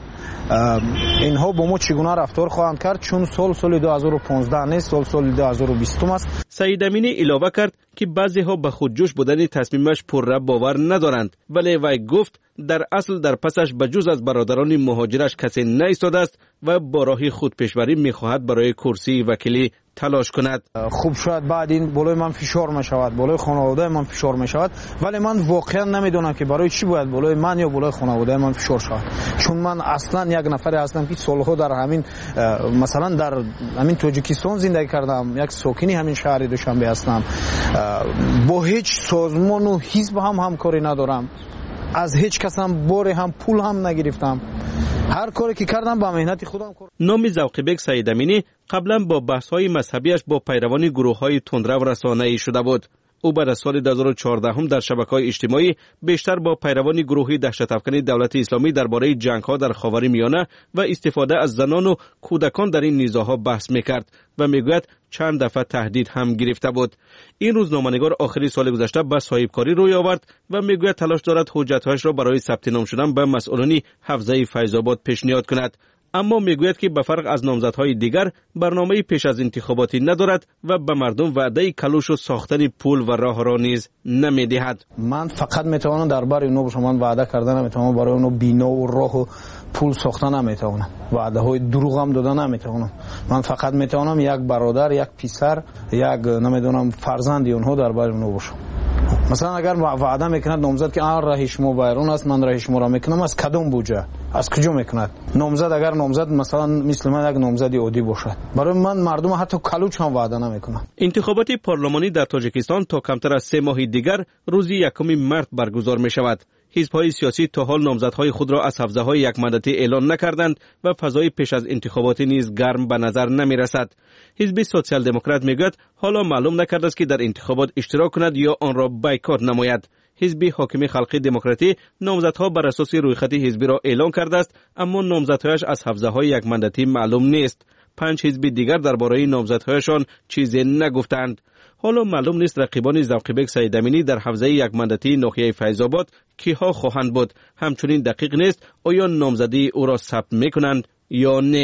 اینها با ما چگونه رفتار خواهند کرد، چون سال سال دو هزار و پانزده نیست، سال سال دو هزار و بیست است. سعید امینی علاوه کرد که بعضی ها به خودجوش بودن تصمیمش پرره باور ندارند، ولی وی گفت در اصل در پسش بجز از برادران مهاجرش کسی نایستاده است و با راه خودپیشبری میخواهد برای کرسی وکیلی تلاش کند. خوب شاید بعد این بالای من فشار میشود، بالای خانواده من فشار میشود، ولی من واقعا نمیدونم که برای چی باید بالای من یا بالای خانواده من فشار شود، چون من اصلا یک نفری هستم که سالها در همین مثلا در همین تاجیکستان زندگی کردم، یک ساکنی همین شهر دوشنبه هستم، با هیچ سازمان و حزب هم همکاری ندارم، از هیچ کس هم بار هم پول هم نگرفتم، هر کاری که کردم با مهنت خودم کردم. نام ذوقبک سعید امینی قبلا با بحث‌های مذهبیش با پیروان گروه‌های تندرو رسانه‌ای شده بود. او بعد از سال دو هزار و چهارده در شبکه‌های اجتماعی بیشتر با پیروان گروهی دهشت‌افکن دولت اسلامی درباره جنگ‌ها در خاورمیانه و استفاده از زنان و کودکان در این نیزه‌ها بحث می‌کرد و میگوید چند دفعه تهدید هم گرفته بود. این روزنامه‌نگار آخری سال گذشته به صاحبکاری روی آورد و میگوید تلاش دارد حجت‌هایش را برای ثبت نام شدن به مسئولان حوزه فیض‌آباد پیشنهاد کند. اما میگوید که به فرق از نامزدهای دیگر برنامه پیش از انتخاباتی ندارد و به مردم وعده کلوش و ساختن پول و راه را نیز نمیدهد. من فقط میتوانم درباره اونو به من وعده کردن نمیتوانم، برای اونو بینا و راه و پول ساختن نمیتوانم، وعده های دروغ هم دادن نمیتوانم. من فقط میتوانم یک برادر، یک پسر، یک نمیدونم فرزند اونها درباره اونو باشم. مثلا اگر وعده میکند نامزد که آن راه شما بایرون است، من راه شما را میکنم، از کدوم بوجه، از کجا میکند؟ نامزد اگر نامزد مثلا مثل من یک نامزد عادی باشد، برای من مردم حتی کلوچ هم وعده نمیکنند. انتخابات پارلمانی در تاجیکستان تا کمتر از سه ماه دیگر روز یکم مارس برگزار می شود. حزب‌های سیاسی تا حال نامزدهای خود را از حوزه‌های یک ماندتی اعلان نکردند و فضای پیش از انتخابات نیز گرم به نظر نمی رسد. حزب سوسیال دموکرات میگوید حالا معلوم نکرده است که در انتخابات اشتراک کند یا آن را بایکوت نماید. حزب حاکم خلقی دموکراتی نامزدها بر اساس رویخط حزبی را اعلان کرده است، اما نامزدهایش از حوزه‌های یک ماندتی معلوم نیست. پنج حزب دیگر درباره نامزدهایشان چیزی نگفتند. حالا معلوم نیست رقیبان ذوقبک سعید امینی در حوزه یک ماندتی ناحیه فیض‌آباد کیها خواهند بود. همچنین دقیق نیست آیا نامزدی او را ثبت میکنند یا نه.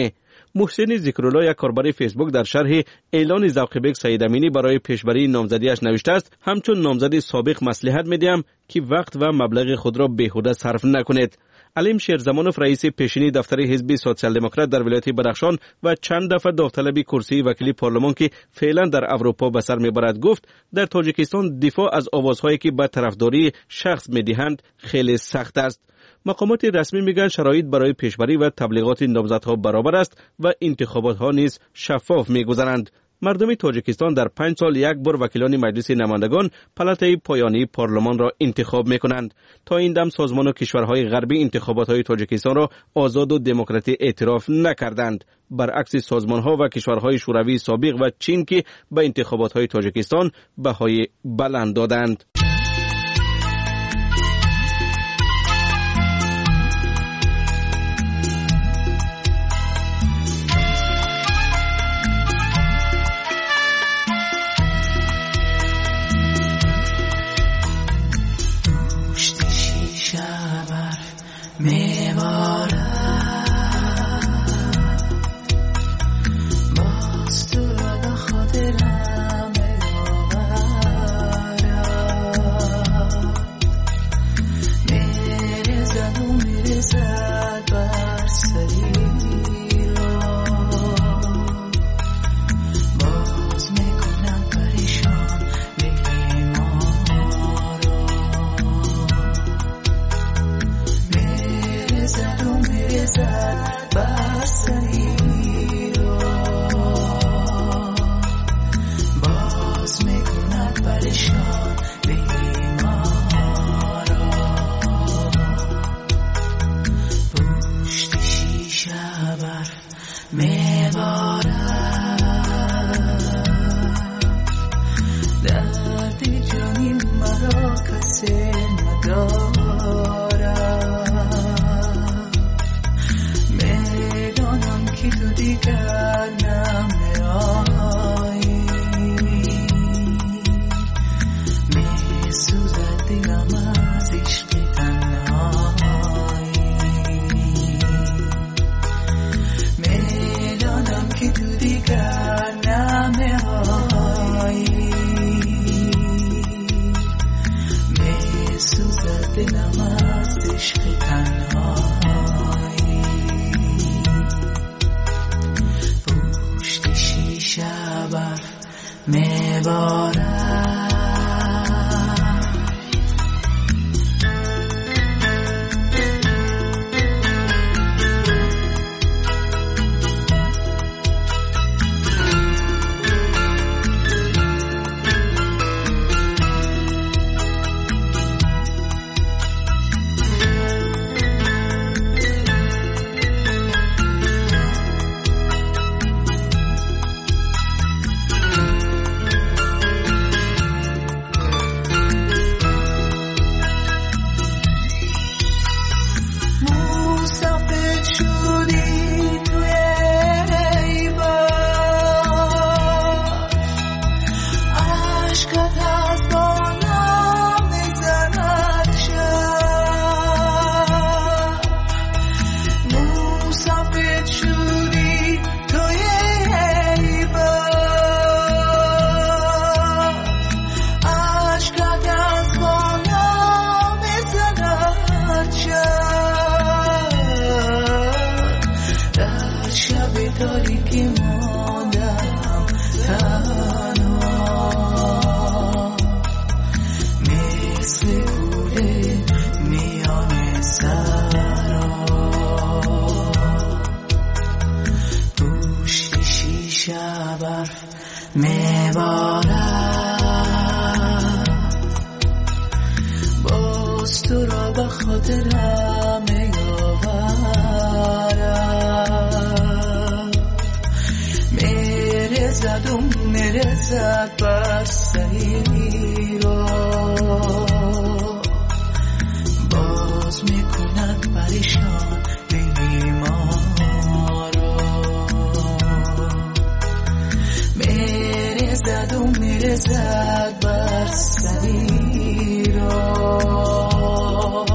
محسن ذکرالله یک کاربر فیسبوک در شرح اعلان ذوق‌بک سید امینی برای پیشبری نامزدیش نوشته است: همچون نامزد سابق مصلحت می‌دهم که وقت و مبلغ خود را بیهوده صرف نکنید. علیم شیرزمانوف رئیس پیشینی دفتر حزب سوسیال دموکرات در ولایت بدخشان و چند دفعه داوطلبی کرسی وکیلی پارلمان که فعلا در اروپا به سر میبرد گفت در تاجیکستان دفاع از آوازهایی که به طرفداری شخص میدهند خیلی سخت است. مقامات رسمی میگن شرایط برای پیشبری و تبلیغات نامزدها برابر است و انتخابات ها نیز شفاف میگذرند. مردم تاجیکستان در پنج سال یک بار وکیلان مجلس نمایندگان پلاتای پایانی پارلمان را انتخاب میکنند. تا این دم سازمان و کشورهای غربی انتخابات های تاجیکستان را آزاد و دموکراتی اعتراف نکردند، برعکس سازمان ها و کشورهای شوروی سابق و چین که به انتخابات های تاجیکستان بهای بلند دادند.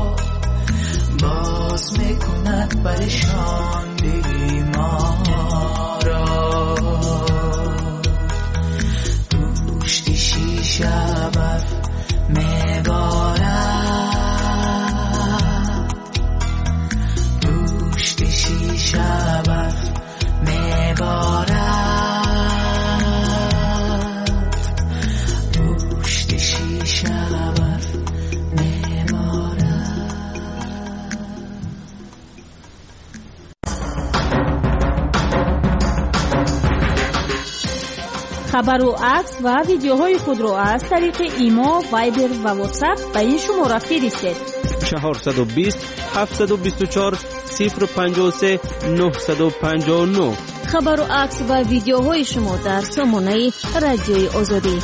باز میکند پریشان بیمار خبر و عکس و ویدیوهای خود را از طریق ایما، وایبر و واتساپ به این شماره فرستید. چهارصد و بیست هفتصد و بیست و چهار صفر پنجاه و سه نهصد و پنجاه و نه. خبر و عکس و ویدیوهای شما در سامانه رادیوی آزادی.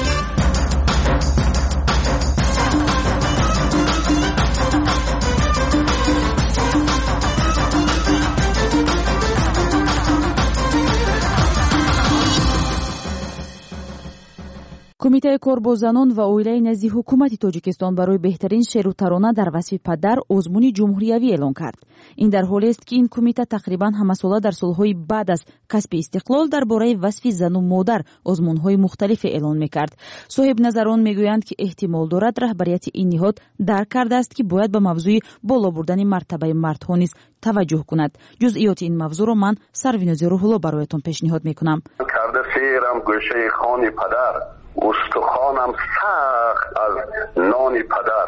کمیته کار با زنان و اویلای نزد حکومت تاجیکستان برای بهترین شعر و ترانه در وصف پدر آزمون جمهوریوی اعلان کرد. این در حالی است که این کمیته تقریبا همساله در سالهای بعد از کسب استقلال درباره وصف زن و مادر آزمون‌های مختلف اعلان می‌کرد. صاحب نظران میگویند که احتمال دارد رهبریت این نهاد درک کرده است که باید به موضوع بالا بردن مرتبه مردها نیز توجه کند. جزئیات این موضوع را من سروینوز روح‌الله برایتان پیشنهاد می‌کنم. کرده سیرم گوشه خان پدر، استخوانم سخت از نان پدر،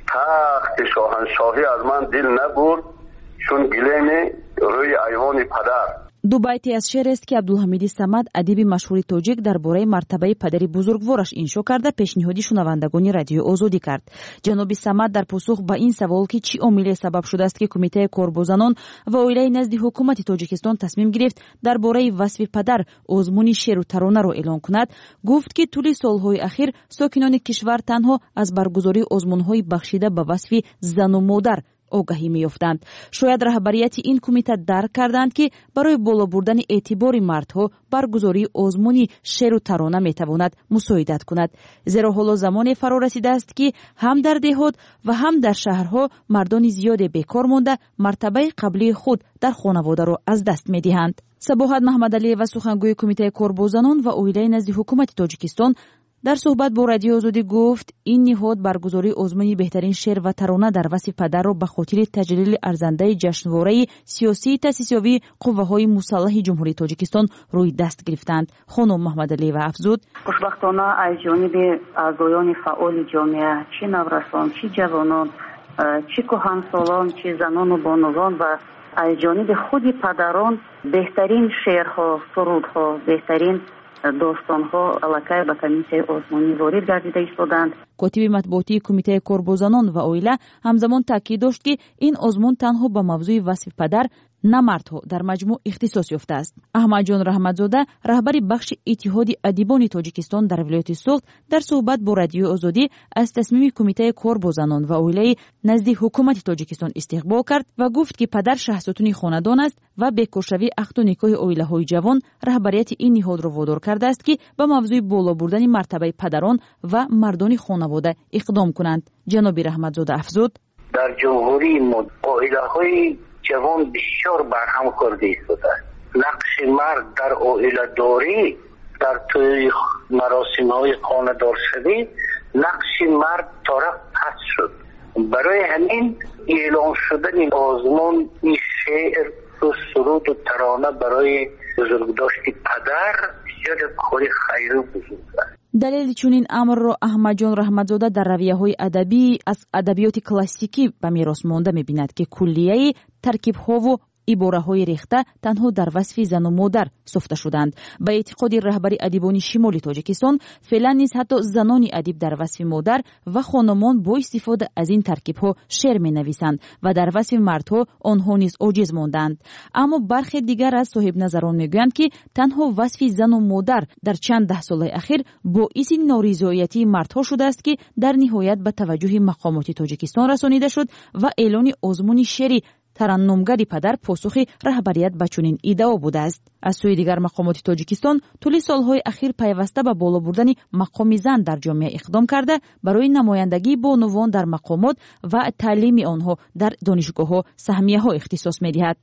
تخت شاهنشاهی از من دل نبرد چون گلیم روی ایوان پدر. دو بیتی از شعر است که عبدالحمید صمد ادیب مشهور تاجیک درباره مرتبه پدری بزرگوارش انشا کرده پیشنهادی شنوندگان رادیو آزادی کرد. جناب صمد در پاسخ به این سوال که چی عامل سبب شده است که کمیته کار با زنان و اویلای نزد حکومت تاجیکستان تصمیم گرفت درباره وصف پدر آزمون شعر و ترانه را اعلان کند، گفت که طول سالهای اخیر ساکنان کشور تنها از برگزاری آزمون‌های بخشیده به وصف زن و مادر آگاهی می‌یافتند. شاید رهبریت این کمیته درک کردند که برای بالا بردن اعتبار مردها برگزاری آزمونی شعر و ترانه می‌تواند مساعدت کند، زیرا حالا زمان فرا رسیده است که هم در دهات و هم در شهرها مردان زیاد بیکار مانده مرتبه قبلی خود در خانواده را از دست می‌دهند. صباحت محمدعلی و سخنگوی کمیته کار با زنان و اویلای نزد حکومت تاجیکستان در صحبت با رادیو آزادی گفت این نهاد برگزاری آزمون بهترین شعر و ترانه در وصف پدر را به خاطر تجلیل ارزنده جشنواره سیاسی تأسیسیابی قوه‌های مسلح جمهوری تاجیکستان روی دست گرفتند. خانم محمدعلی و افزود: خوشبختانه از جانب اعضایان فعال جامعه، چه نورسان، چه جوانان، چه کهنسالان، چه زنان و بانوان و از جانب خود پدران بهترین شعرها، سرودها، بهترین داستان‌ها علاقه به کمیته آزمونی وارد گردیده ایستادند. کاتب مطبوعاتی کمیته کار با زنان و اویله همزمان تاکید داشت که این آزمون تنها با موضوع وصف پدر نه مردها در مجموع اختصاص یافته است. احمد جان رحمتزاده رهبر بخش اتحاد ادیبان تاجیکستان در ولایت سوخت در صحبت با رادیو آزادی از تصمیم کمیته کار با زنان و اویله نزد حکومت تاجیکستان استقبال کرد و گفت که پدر شخصیت خاندان است و بیکارشوی عقد و نکاح اویله‌های جوان رهبریت این نهاد را وادار کرده است که به موضوع بالا بردن مرتبه پدران و مردان خانواده اقدام کنند. جناب رحمتزاده افزود: در جمهوری ما اویله‌های جوان بسیار برهم خورده ایستاده است. نقش مرد در عائله داری، در توی مراسم های خانه‌دار شدی، نقش مرد طرف پس شد. برای همین اعلان شدن آزمون این شعر و سرود و ترانه برای بزرگداشت پدر بسیار کاری خیری بزرگ است. دلیل چنین امر را احمد جان رحمتزاده در رویه‌های ادبی از ادبیات کلاسیکی به میراث مانده می‌بیند که کلیه ترکیب‌ها و عباره‌های ریخته تنها در وصف زن و مادر سفته شدند. به اعتقاد رهبری ادیبان شمالی تاجیکستان فعلا نیز حتی زنان ادیب در وصف مادر و خانمان با استفاده از این ترکیب‌ها شعر می‌نویسند و در وصف مردها آنها نیز عاجز ماندند. اما برخی دیگر از صاحب نظران میگویند که تنها وصف زن و مادر در چند ده سال اخیر باعث نارضایتی مردها شده است که در نهایت به توجه مقامات تاجیکستان رسانیده شد و اعلان آزمون شعری ترنمگری پدر پاسخ رهبریت به چنین ایده بوده است. از سوی دیگر مقامات تاجیکستان طول سالهای اخیر پیوسته به بالا بردن مقام زن در جامعه اقدام کرده برای نمایندگی بانوان در مقامات و تعلیم آنها در دانشگاه‌ها سهمیه‌ها اختصاص می‌دهد.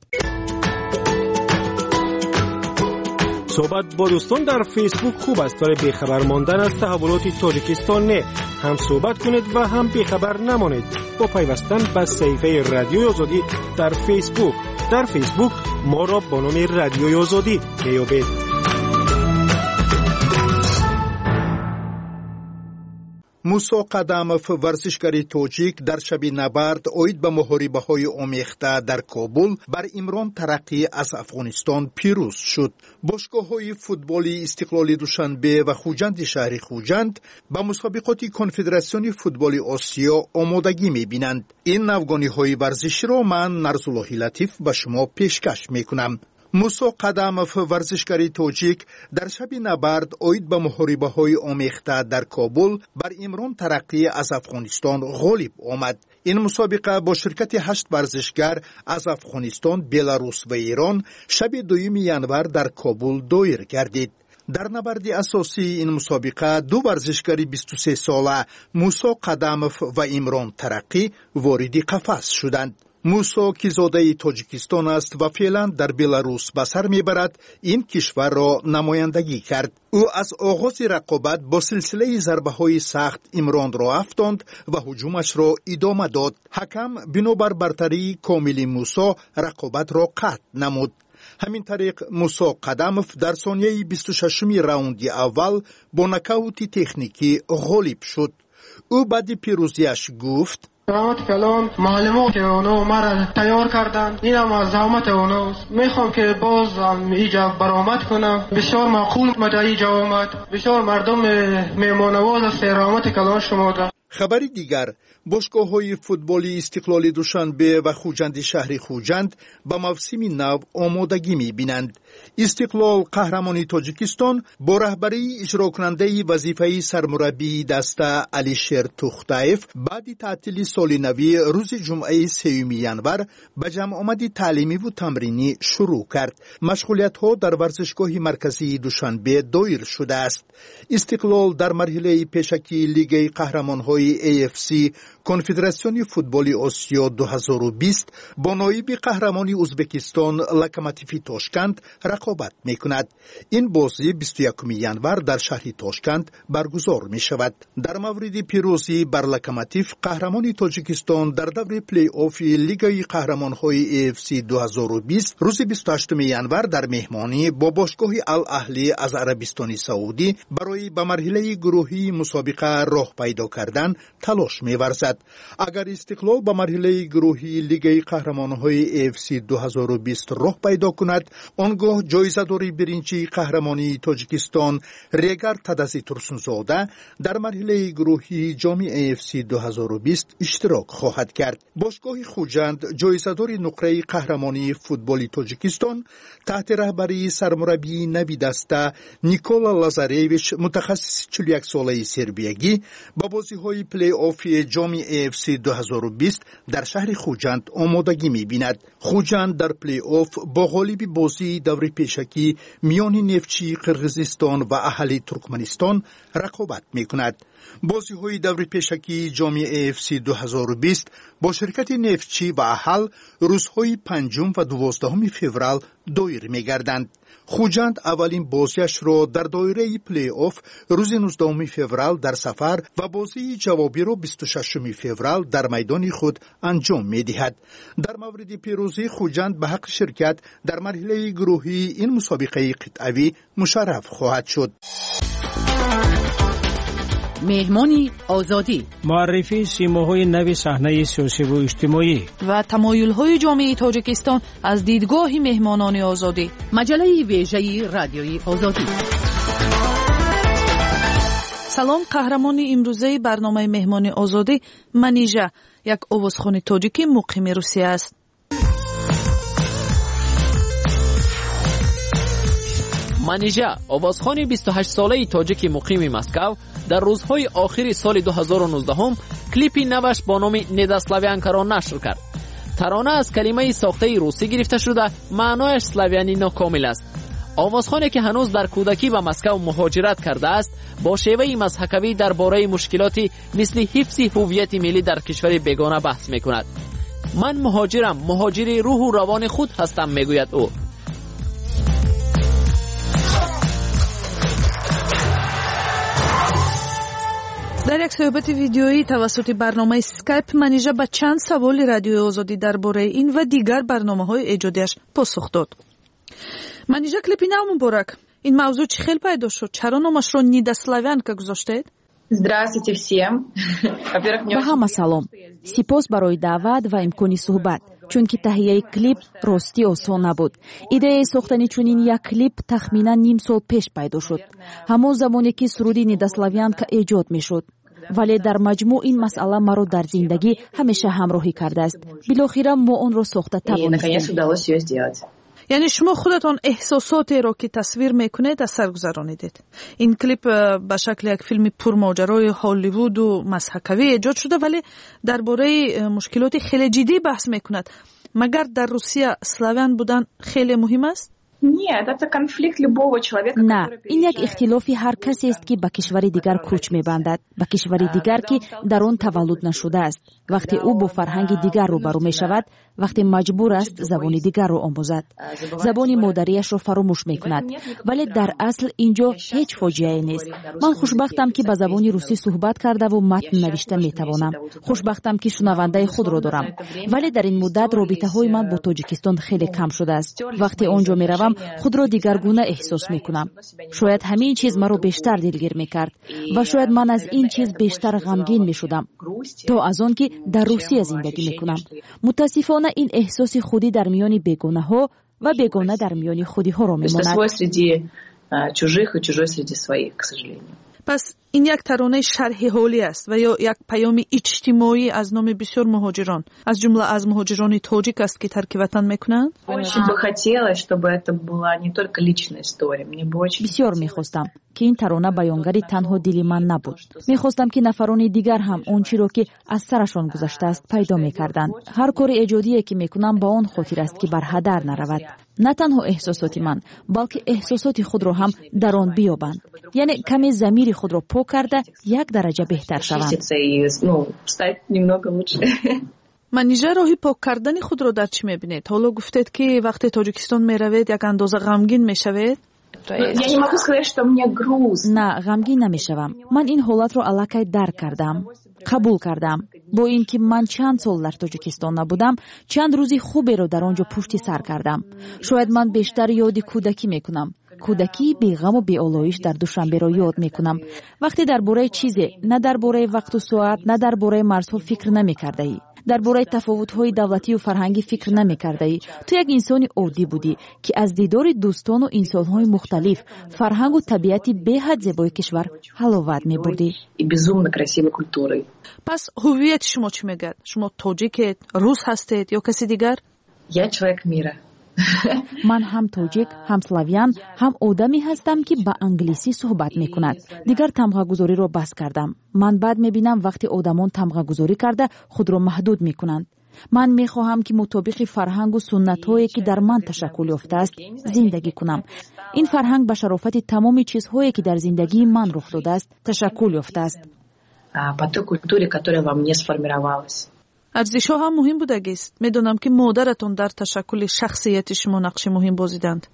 صحبت با دوستان در فیسبوک خوب است، برای بیخبر ماندن از تحولات تاجیکستان نه. هم صحبت کنید و هم بیخبر نمانید با پیوستن به صفحه رادیو آزادی در فیسبوک. در فیسبوک ما را با نام رادیو آزادی میابید. موسی قدامов ورزشکاری توجیک در شب نبرد اوید به محاربه‌های آمیخته در کابل بر عمران ترقی از افغانستان پیروز شد. باشگاه‌های فوتبالی استقلال دوشنبه و خوجند شهر خوجند به مسابقات کنفدراسیون فوتبال آسیا آمادگی می‌بینند. این نوگانی‌های ورزشی را من نرزالله لطیف به شما پیشکش می‌کنم. موسی قدامов ورزشکاری توجیک در شب نبرد اوید به محاربه‌های آمیخته در کابل بر عمران ترقی از افغانستان غالب آمد. این مسابقه با شرکت هشت ورزشگر از افغانستان، بلاروس و ایران شب دوم ینور در کابل دایر گردید. در نبرد اساسی این مسابقه دو ورزشکاری بیست و سه ساله موسی قدامов و عمران ترقی وارد قفس شدند. موسی که زاده تاجیکستان است و فعلا در بلاروس به سر میبرد، این کشور را نمایندگی کرد. او از آغاز رقابت با سلسله ضربه های سخت عمران را افشاند و هجومش را ادامه داد. حکم بنابر برتری کامل موسی رقابت را قطع نمود. همین طریق موسی قدامов در ثانیه بیست و ششم راوند اول با نکاوت تکنیکی غالب شد. او بعد پیروزیش گفت: زحمت کلان معلمات اونا مرا تیار کردن، اینم از زحمت اوناست. میخوام که باز اینجا برآمد کنم. بسیار معقول مدعی جا آمد. بسیار مردم میمانواز از سرامت کلان شمرده. خبری دیگر، باشگاه‌های فوتبالی استقلال دوشنبه و خوجند شهر خوجند به موسم نو آمادگی می‌بینند. استقلال قهرمانی تاجیکستان با رهبری اجرا کننده وظیفه سرمربی دسته علیشیر توختایف بعد تعطیل سال نوی روز جمعه سوم ینور به جمع آمد تعلیمی و تمرینی شروع کرد. مشغولیت‌ها در ورزشگاه مرکزی دوشنبه دایر شده است. استقلال در مرحله پیشکی لیگ قهرمان‌های ای اف سی کنفدراسیون فوتبال آسیا دو هزار و بیست با نایب قهرمانی ازبکستان لوکوموتیو تاشکند رقابت می‌کند. این بازی بیست و یکم ینور در شهر تاشکند برگزار می‌شود. در مورد پیروزی بر لوکوموتیو قهرمانی تاجیکستان در دور پلی آف لیگ قهرمان‌های ای اف سی دو هزار و بیست روز بیست و هشتم ینور در مهمانی با باشگاه الاهلی از عربستان سعودی برای به مرحله گروهی مسابقه راه پیدا کردن تلاش می‌ورزد. اگر استقلال به مرحله گروهی لیگ قهرمان‌های ای اف سی دو هزار و بیست راه پیدا کند، آنگاه جایزه‌دار برنجی قهرمانی تاجیکستان ریگر تدزی ترسونزاده در مرحله گروهی جام ای اف سی دو هزار و بیست اشتراک خواهد کرد. باشگاه خوجند جایزه‌دار نقره قهرمانی فوتبال تاجیکستان تحت رهبری سرمربی نوی دسته نیکولا لازارویچ متخصص چهل و یک ساله سربیایی با بازی‌های پلی آف جام ای اف سی دو هزار و بیست در شهر خوجند آمادگی می‌بیند. خوجند در پلی آف با غالب بازی دور پیشکی میان نفتچی قرقیزستان و اهالی ترکمنستان رقابت می‌کند. بازی‌های دور پیشکی جام ای اف سی دو هزار و بیست با شرکت نفتچی و اهل روزهای پنجم و دوازدهم فوریه دایر می‌گردند. خوجند اولین بازیش را در دایره پلی آف روز نوزدهم فوریه در سفر و بازی جوابی را بیست و ششم فوریه در میدان خود انجام می‌دهد. در مورد پیروزی خوجند به حق شرکت در مرحله گروهی این مسابقه قطعی مشرف خواهد شد. مهمانی آزادی، معرفی سیماهای نو صحنه سیاسی و اجتماعی و تمایل‌های جامعه تاجیکستان از دیدگاه مهمانان آزادی. مجله ویژه رادیوی آزادی. سلام، قهرمان امروزه برنامه مهمان آزادی منیژه، یک آوازخوان تاجیکی مقیم روسیه است. منیژه، آوازخوان بیست و هشت ساله تاجیک مقیم مسکو، در روزهای آخر سال دو هزار و نوزده کلیپی نوش با نام نداسلاویانکا را نشر کرد. ترانه از کلمه ساخته روسی گرفته شده، معنایش سلاویانی ناکامل است. آوازخوانی که هنوز در کودکی به مسکو مهاجرت کرده است، با شیوه مضحکوی درباره مشکلاتی مثل حفظ هویت ملی در کشور بیگانه بحث می‌کند. من مهاجرم، مهاجر روح و روان خود هستم، میگوید او. در یک صحبت ویدیویی توسط برنامه اسکایپ منیژه به چند سوال رادیو آزادی درباره این و دیگر برنامه‌های ایجادیش پاسخ داد. منیژه، کلیپی نو مبارک. این موضوع چه خیلی پیدا شد؟ چرا نامش را نداسلاویانکا گذاشتید؟ Здравствуйте всем. Ба ҳама салом. Сипос барои даъват ва имкони суҳбат. Чунки таҳияи клип рости осон набуд. Идеяи сохтани чунин як клип тахминан ним сол пеш пайдо шуд. Ҳамон замоне ки суруди Недославянка эҷод мешуд. вале дар маҷмӯъ ин масъала маро дар зиндагӣ ҳамеша ҳамроҳӣ кардааст. Билохира мо онро сохта тавонистем. یعنی شما خودتان احساساتی را که تصویر میکنید از سر گذرانیدید. این کلیپ به شکل یک فیلم پرماجرای هالیوود و مضحکوی ایجاد شده ولی درباره مشکلات خیلی جدی بحث میکند. مگر در روسیه اسلاویان بودن خیلی مهم است؟ Нет, это конфликт любого человека. نه، این یک اختلافی هر کسی است که به کشوری دیگر کوچ می‌بندد، به کشوری دیگر که در آن تولد نشده است. وقتی او با فرهنگ دیگر روبرو می‌شود، وقتی مجبور است زبان دیگر را آموزد، زبان مادریش را فراموش می‌کند. ولی در اصل اینجا هیچ فاجعه‌ای نیست. من خوشبختم که به زبان روسی صحبت کرده و متن نوشته می‌توانم. خوشبختم که شنونده خود را دارم. ولی در این مدت رابطه‌های من با تاجیکستان خیلی کم شده است. وقتی آنجا می‌روم خود را دیگرگونه احساس میکنم. شاید همین چیز مرا بیشتر دلگیر میکرد و شاید من از این چیز بیشتر غمگین میشدم تا از آن که در روسیه زندگی میکنم. متاسفانه این احساس خودی در میان بیگانه ها و بیگانه در میان خودی ها را میماند. پس این یک ترانه شرح حالی است و یا یک پیام اجتماعی از نام بسیار مهاجران از جمله از مهاجران تاجیک است که ترک وطن میکنند. بسیار میخواستم که این ترانه بیانگری تنها دل من نبود. میخواستم که نفران دیگر هم اون چیزی که از سرشان گذشته است پیدا میکردند. هر کار ایجادی که میکنم با آن خاطر است که بر هدر نرود. نه تنها احساسات من بلکه احساسات خود را هم در آن بیابند. یعنی کمی ضمیر خود را پاک کرده یک درجه بهتر شوند. منیژه راهی پاک کردن خود را در چی میبینید؟ حالا گفتید که وقتی تاجیکستان میروید یک اندازه غمگین میشوید؟ نه، غمگین نمیشوم. من این حالت را الکی درک کردم، قبول کردم. با اینکه من چند سال در تاجیکستان نبودم، چند روزی خوبی را در آنجا پشت سر کردم. شاید من بیشتر یاد کودکی میکنم. کودکی بی غم و بی آلایش در دوشنبه را یاد میکنم. وقتی درباره چیزی، نه درباره وقت و ساعت، نه درباره مرزها فکر نمیکرده ای. درباره تفاوت‌های دولتی و فرهنگی فکر نمی‌کردی. تو یک انسان عادی بودی که از دیدار دوستان و انسان‌های مختلف، فرهنگ و طبیعتی به‌حد زیبای کشور حلاوت می‌بردی. پس هویت شما چی میگه؟ شما تاجیکید، روس هستید یا کسی دیگر؟ Я человек мира. من هم تاجیک، هم سلاویان، هم آدمی هستم که با انگلیسی صحبت میکند. دیگر تمغه گذاری را بس کردم. من بعد میبینم وقتی آدمان تمغه گذاری کرده خود را محدود میکنند. من میخواهم که مطابق فرهنگ و سنت هایی که در من تشکل یافته است زندگی کنم. این فرهنگ به شرافت تمام چیزهایی که در زندگی من رخ داده است تشکل یافته است. По той культуре, которая во мне сформировалась. ارزش‌ها هم مهم بوده است. میدونم که مادرتون در تشکل شخصیت شما نقش مهم بازیدند.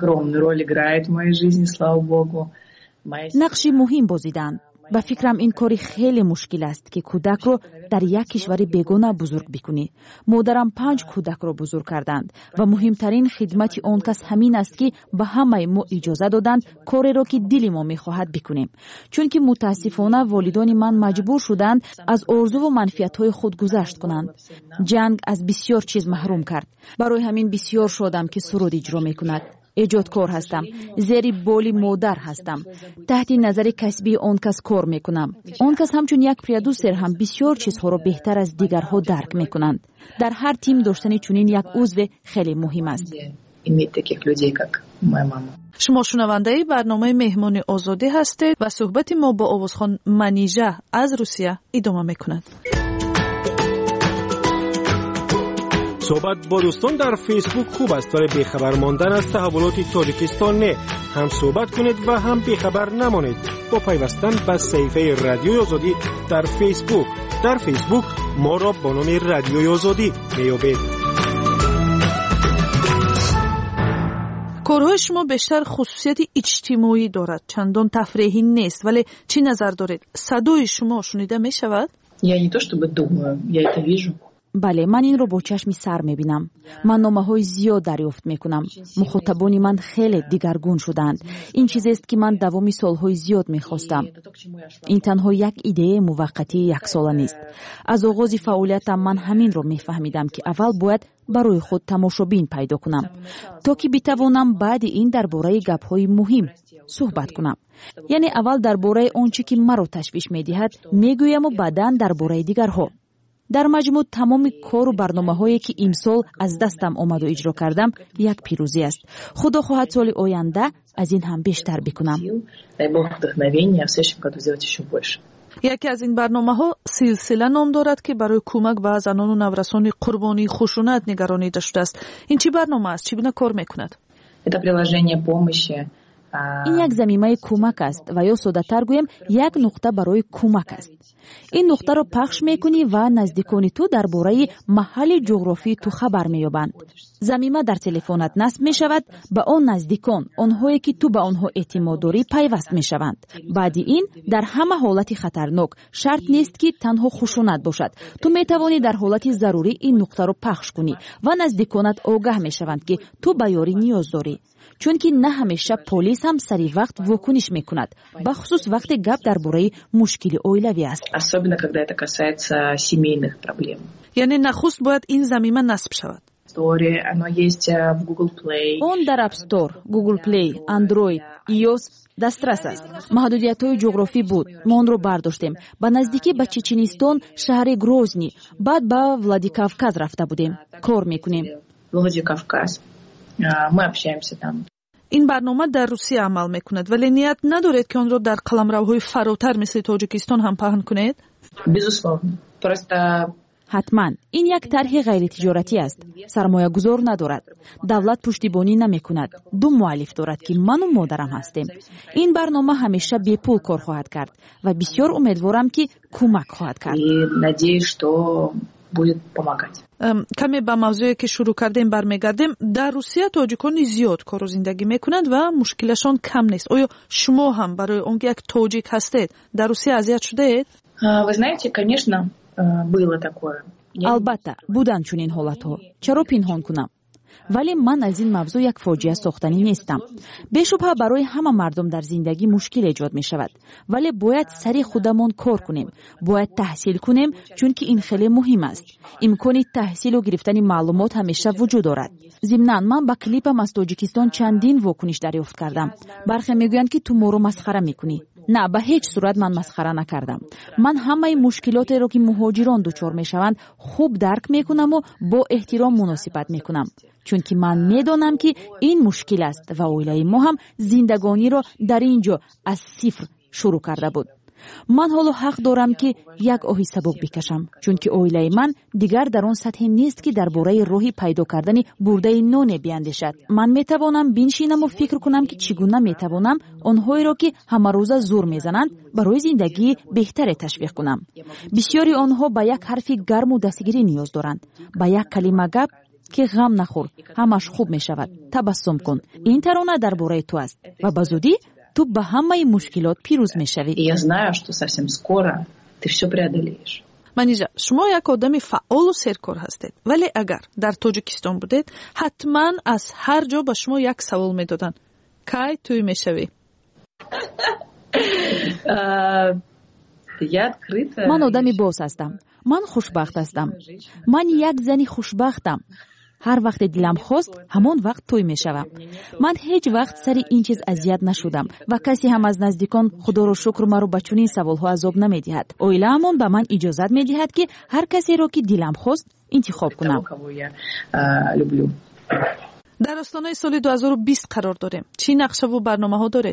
نقش مهم بازیدند. به فکرم این کاری خیلی مشکل است که کودک رو در یک کشور بیگانه بزرگ بکنی. مادرم پنج کودک رو بزرگ کردند و مهمترین خدمت آن کس همین است که به همه ما اجازه دادند کاری رو که دل ما میخواهد بکنیم. چون که متاسفانه والدان من مجبور شدند از آرزو و منفعت‌های خود گذشت کنند. جنگ از بسیار چیز محروم کرد. برای همین بسیار شدم که سرود اجرا میکند. ایجادکار هستم. زیر بال مادر هستم. تحت نظر کسبی آن کس کار میکنم. آن کس همچون یک پرودوسر هم بسیار چیزها را بهتر از دیگرها درک میکنند. در هر تیم داشتن چنین یک عضو خیلی مهم است. شما شنونده برنامه مهمان آزادی هستید و صحبت ما با آوازخوان منیژه از روسیه ادامه میکند. صحبت با دوستان در فیسبوک خوب است ولی بیخبر ماندن از تحولات تاجیکستان نه. هم صحبت کنید و هم بیخبر نمانید با پیوستن به صفحه رادیوی آزادی در فیسبوک. در فیسبوک ما را با نام رادیوی آزادی میابید. کارهای شما بیشتر خصوصیت اجتماعی دارد، چندان تفریحی نیست، ولی چی نظر دارید؟ صدای شما شنیده می شود؟ Я не то чтобы думаю, я это вижу. бале, ман инро бо чашми сар мебинам. ман номаҳои зиёд дарёфт мекунам. мухотабони ман хеле дигаргун шудаанд. ин чизест ки ман давоми солҳои зиёд мехостам. ин танҳо як идеяи муваққатии яксола нест. аз оғози фаъолиятам ман ҳаминро мефаҳмидам ки аввал бояд барои худ тамошобин пайдо кунам, то ки битавонам баъди ин дар бораи гапҳои муҳим суҳбат кунам. яъне аввал дар бораи он чӣ ки маро ташвиш медиҳад мегӯяму баъдан дар бораи дигарҳо. дар маҷмӯъ тамоми кору барномаҳое ки имсол аз дастам омаду иҷро кардам як пирӯзӣ аст. худо хоҳад соли оянда аз ин ҳам бештар бикунам. яке аз ин барномаҳо силсила ном дорад ки барои кӯмак ба занону наврасони қурбонии хушунат нигаронида шудааст. ин чӣ барнома аст? чӣ гуна кор мекунад? ин як замимаи кӯмак аст ва ё соддатар гӯем як нуқта барои кӯмак аст. ин нуқтаро пахш мекунӣ ва наздикони ту дар бораи маҳалли ҷуғрофии ту хабар меёбанд. замима дар телефонат насб мешавад, ба он наздикон, онҳое ки ту ба онҳо эътимод дорӣ пайваст мешаванд. баъди ин дар ҳама ҳолати хатарнок, шарт нест ки танҳо хушунат бошад, ту метавонӣ дар ҳолати зарурӣ ин нуқтаро пахш кунӣ ва наздиконат огаҳ мешаванд ки ту ба ёрӣ ниёз дорӣ. чунки на ҳамеша полис ҳам сари вақт вокуниш мекунад, бахусус вақте гап дар бораи мушкили оилавӣ аст. яъне нахуст бояд ин замима насб шавад. он дар App Store, Google Play, Android, iOS дастрас аст. маҳдудиятҳои ҷуғрофӣ буд. мо онро бардоштем. ба наздикӣ ба Чеченистон, шаҳри Грозний, баъд ба Владикавказ рафта будем. кор мекунем. ин барнома дар Русия амал мекунад, вале ният надоред ки онро дар қаламравҳои фаротар мисли Тоҷикистон ҳам паҳн кунед? ҳатман. ин як тарҳи ғайритиҷоратӣ аст. сармоягузор надорад. давлат пуштибонӣ намекунад. ду муаллиф дорад ки ману модарам ҳастем. ин барнома ҳамеша бепул кор хоҳад кард ва бисёр умедворам ки кӯмак хоҳад кард. каме ба мавзӯе ки шурӯъ кардем бармегардем. дар Русия тоҷикони зиёд кору зиндагӣ мекунанд ва мушкилашон кам нест. оё шумо ҳам барои он ки як тоҷик ҳастед дар Русия азият шудаед? албатта буданд чунин ҳолатҳо. чаро пинҳон кунам? вале ман аз ин мавзӯъ як фоҷиа сохтанӣ нестам. бешубҳа барои ҳама мардум дар зиндагӣ мушкил эҷод мешавад, вале бояд сари худамон кор кунем, бояд таҳсил кунем, чунки ин хеле муҳим аст. имкони таҳсилу гирифтани маълумот ҳамеша вуҷуд дорад. зимнан ман ба клипам аз Тоҷикистон чандин вокуниш дарёфт кардам. бархе мегӯянд ки ту моро масхара мекунӣ. на, ба ҳеҷ сурат ман масхара накардам. ман ҳамаи мушкилотеро ки муҳоҷирон дучор мешаванд хуб дарк мекунаму бо эҳтиром муносибат мекунам, чунки ман медонам ки ин мушкил аст ва оилаи мо ҳам зиндагониро дар ин ҷо аз сифр шурӯъ карда буд. ман ҳоло ҳақ дорам ки як оҳи сабук бикашам, чунки оилаи ман дигар дар он сатҳе нест ки дар бораи роҳи пайдо кардани бурдаи ноне биандешад. ман метавонам биншинаму фикр кунам ки чӣ гуна метавонам онҳоеро ки ҳамарӯза зур мезананд барои зиндагии беҳтаре ташвиқ кунам. бисёри онҳо ба як ҳарфи гарму дастгирӣ ниёз доранд, ба як калима гап ки ғам нахӯр, ҳамаш хуб мешавад, табассум кун. ин тарона дар бораи ту аст ва ба зудӣ ту ба ҳамаи мушкилот пирӯз мешавӣ. манижа, шумо як одами фаъолу серкор ҳастед, вале агар дар Тоҷикистон будед, ҳатман аз ҳар ҷо ба шумо як савол медоданд. кай тӯй мешавӣ? ман одами боз ҳастам. ман хушбахт ҳастам. ман як зани хушбахтам. ҳар вақте дилам хост, ҳамон вақт тӯй мешавам. ман ҳеҷ вақт сари ин чиз азият нашудам ва касе ҳам аз наздикон худоро шукр маро ба чунин саволҳо азоб намедиҳад. оилаамон ба ман иҷозат медиҳад ки ҳар касеро ки дилам хост интихоб кунам. дар остонаи соли ду ҳазору бист қарор дорем. чӣ нақшаву барномаҳо доред?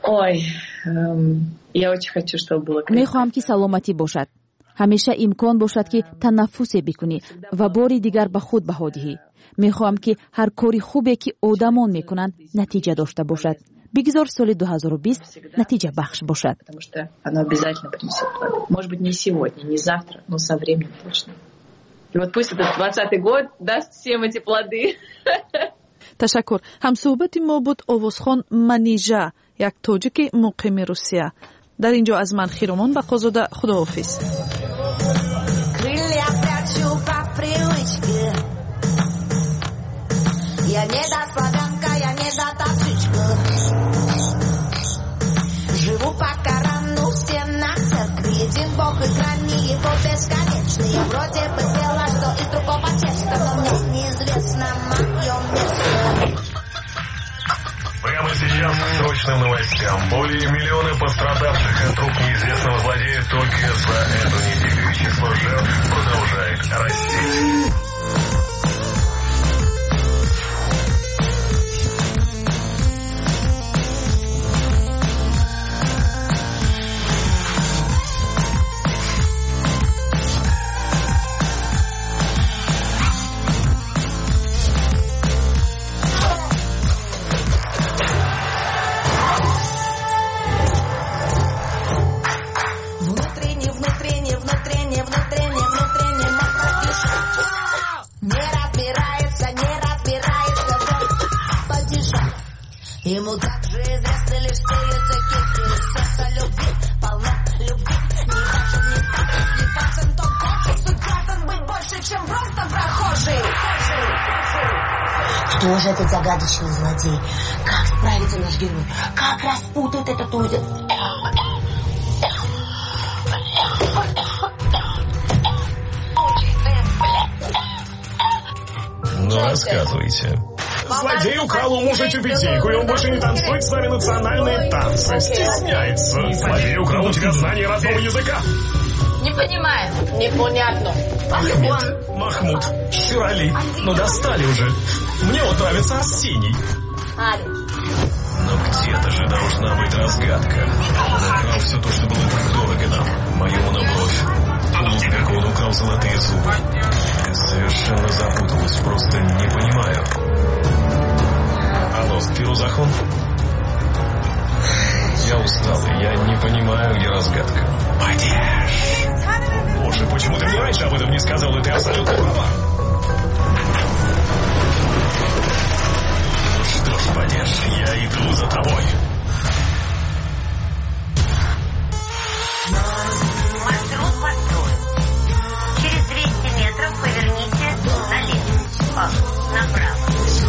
мехоҳам ки саломатӣ бошад. ҳамеша имкон бошад ки танаффусе бикунӣ ва бори дигар ба худ баҳо диҳӣ. мехоҳам ки ҳар кори хубе ки одамон мекунанд натиҷа дошта бошад. бигзор соли ду ҳазору бист натиҷа бахш бошад. ташаккур. ҳамсӯҳбати мо буд овозхон Манижа, як тоҷики муқими Русия. дар ин ҷо аз ман Хиромон Бақозода, худоҳофиз. Я не та славянка, я не та таточка. Живу по Корану, все на церкви. Един Бог и грани его бесконечные. Я вроде бы пела, что из другого теста, но мне неизвестно мое место. Прямо сейчас к срочным новостям. Более миллиона пострадавших от рук неизвестного злодея только за эту неделю. И число жертв продолжает расти. Ему также известны лишь все языки сердца любви, полно любви. Не даже не так, не пациент, он кожи. Суть граждан быть больше, чем просто прохожий. Что же этот загадочный злодей? Как справится наш герой? Как распутает этот узел? Ну, рассказывайте. Злодей украл у мужа тюбетейку, и он больше не танцует с нами национальные танцы. Стесняется. Злодей украл у тебя знание родного языка. Не понимаю. Непонятно. Ахмед, Махмуд, Ширали. Ну достали уже. Мне вот нравится Арсений. Но где-то же должна быть разгадка. Он украл все то, что было так дорого нам. Мою монобровь. Как он украл золотые зубы. Я совершенно запуталась, просто не понимаю. Алло, Фирузахон? Я устал, я не понимаю, где разгадка. Падеж! Боже, почему ты мне раньше об этом не сказал, и ты абсолютно права. Ну что ж, Падеж, я иду за тобой. Маршрут построен. Через двести метров поверните налево. О, направо.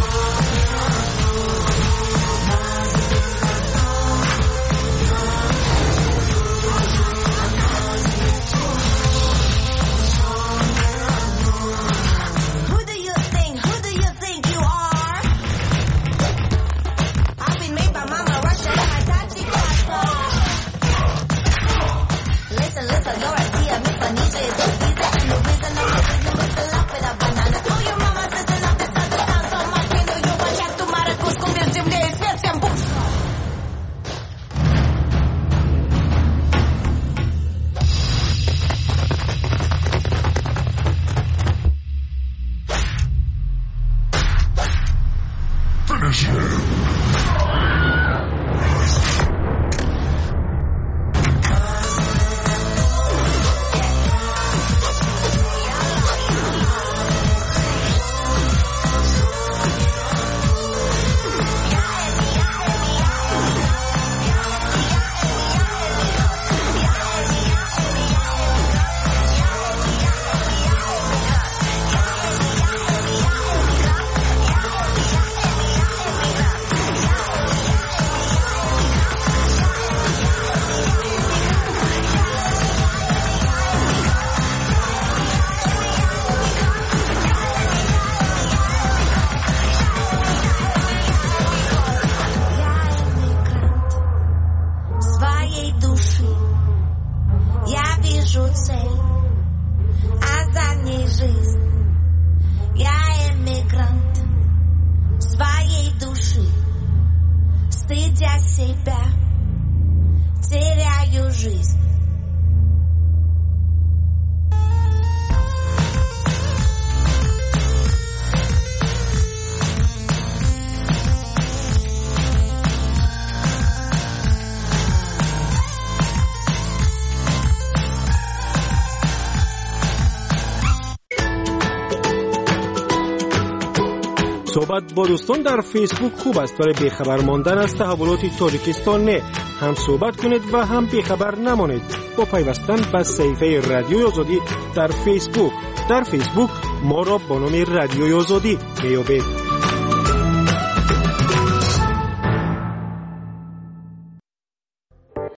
صحبت با دوستان در فیسبوک خوب است، برای بیخبر ماندن از تحولات تاجیکستان نه. هم صحبت کنید و هم بیخبر نمانید با پیوستن به صفحه رادیوی آزادی در فیسبوک. در فیسبوک ما را با نام رادیوی آزادی میابید.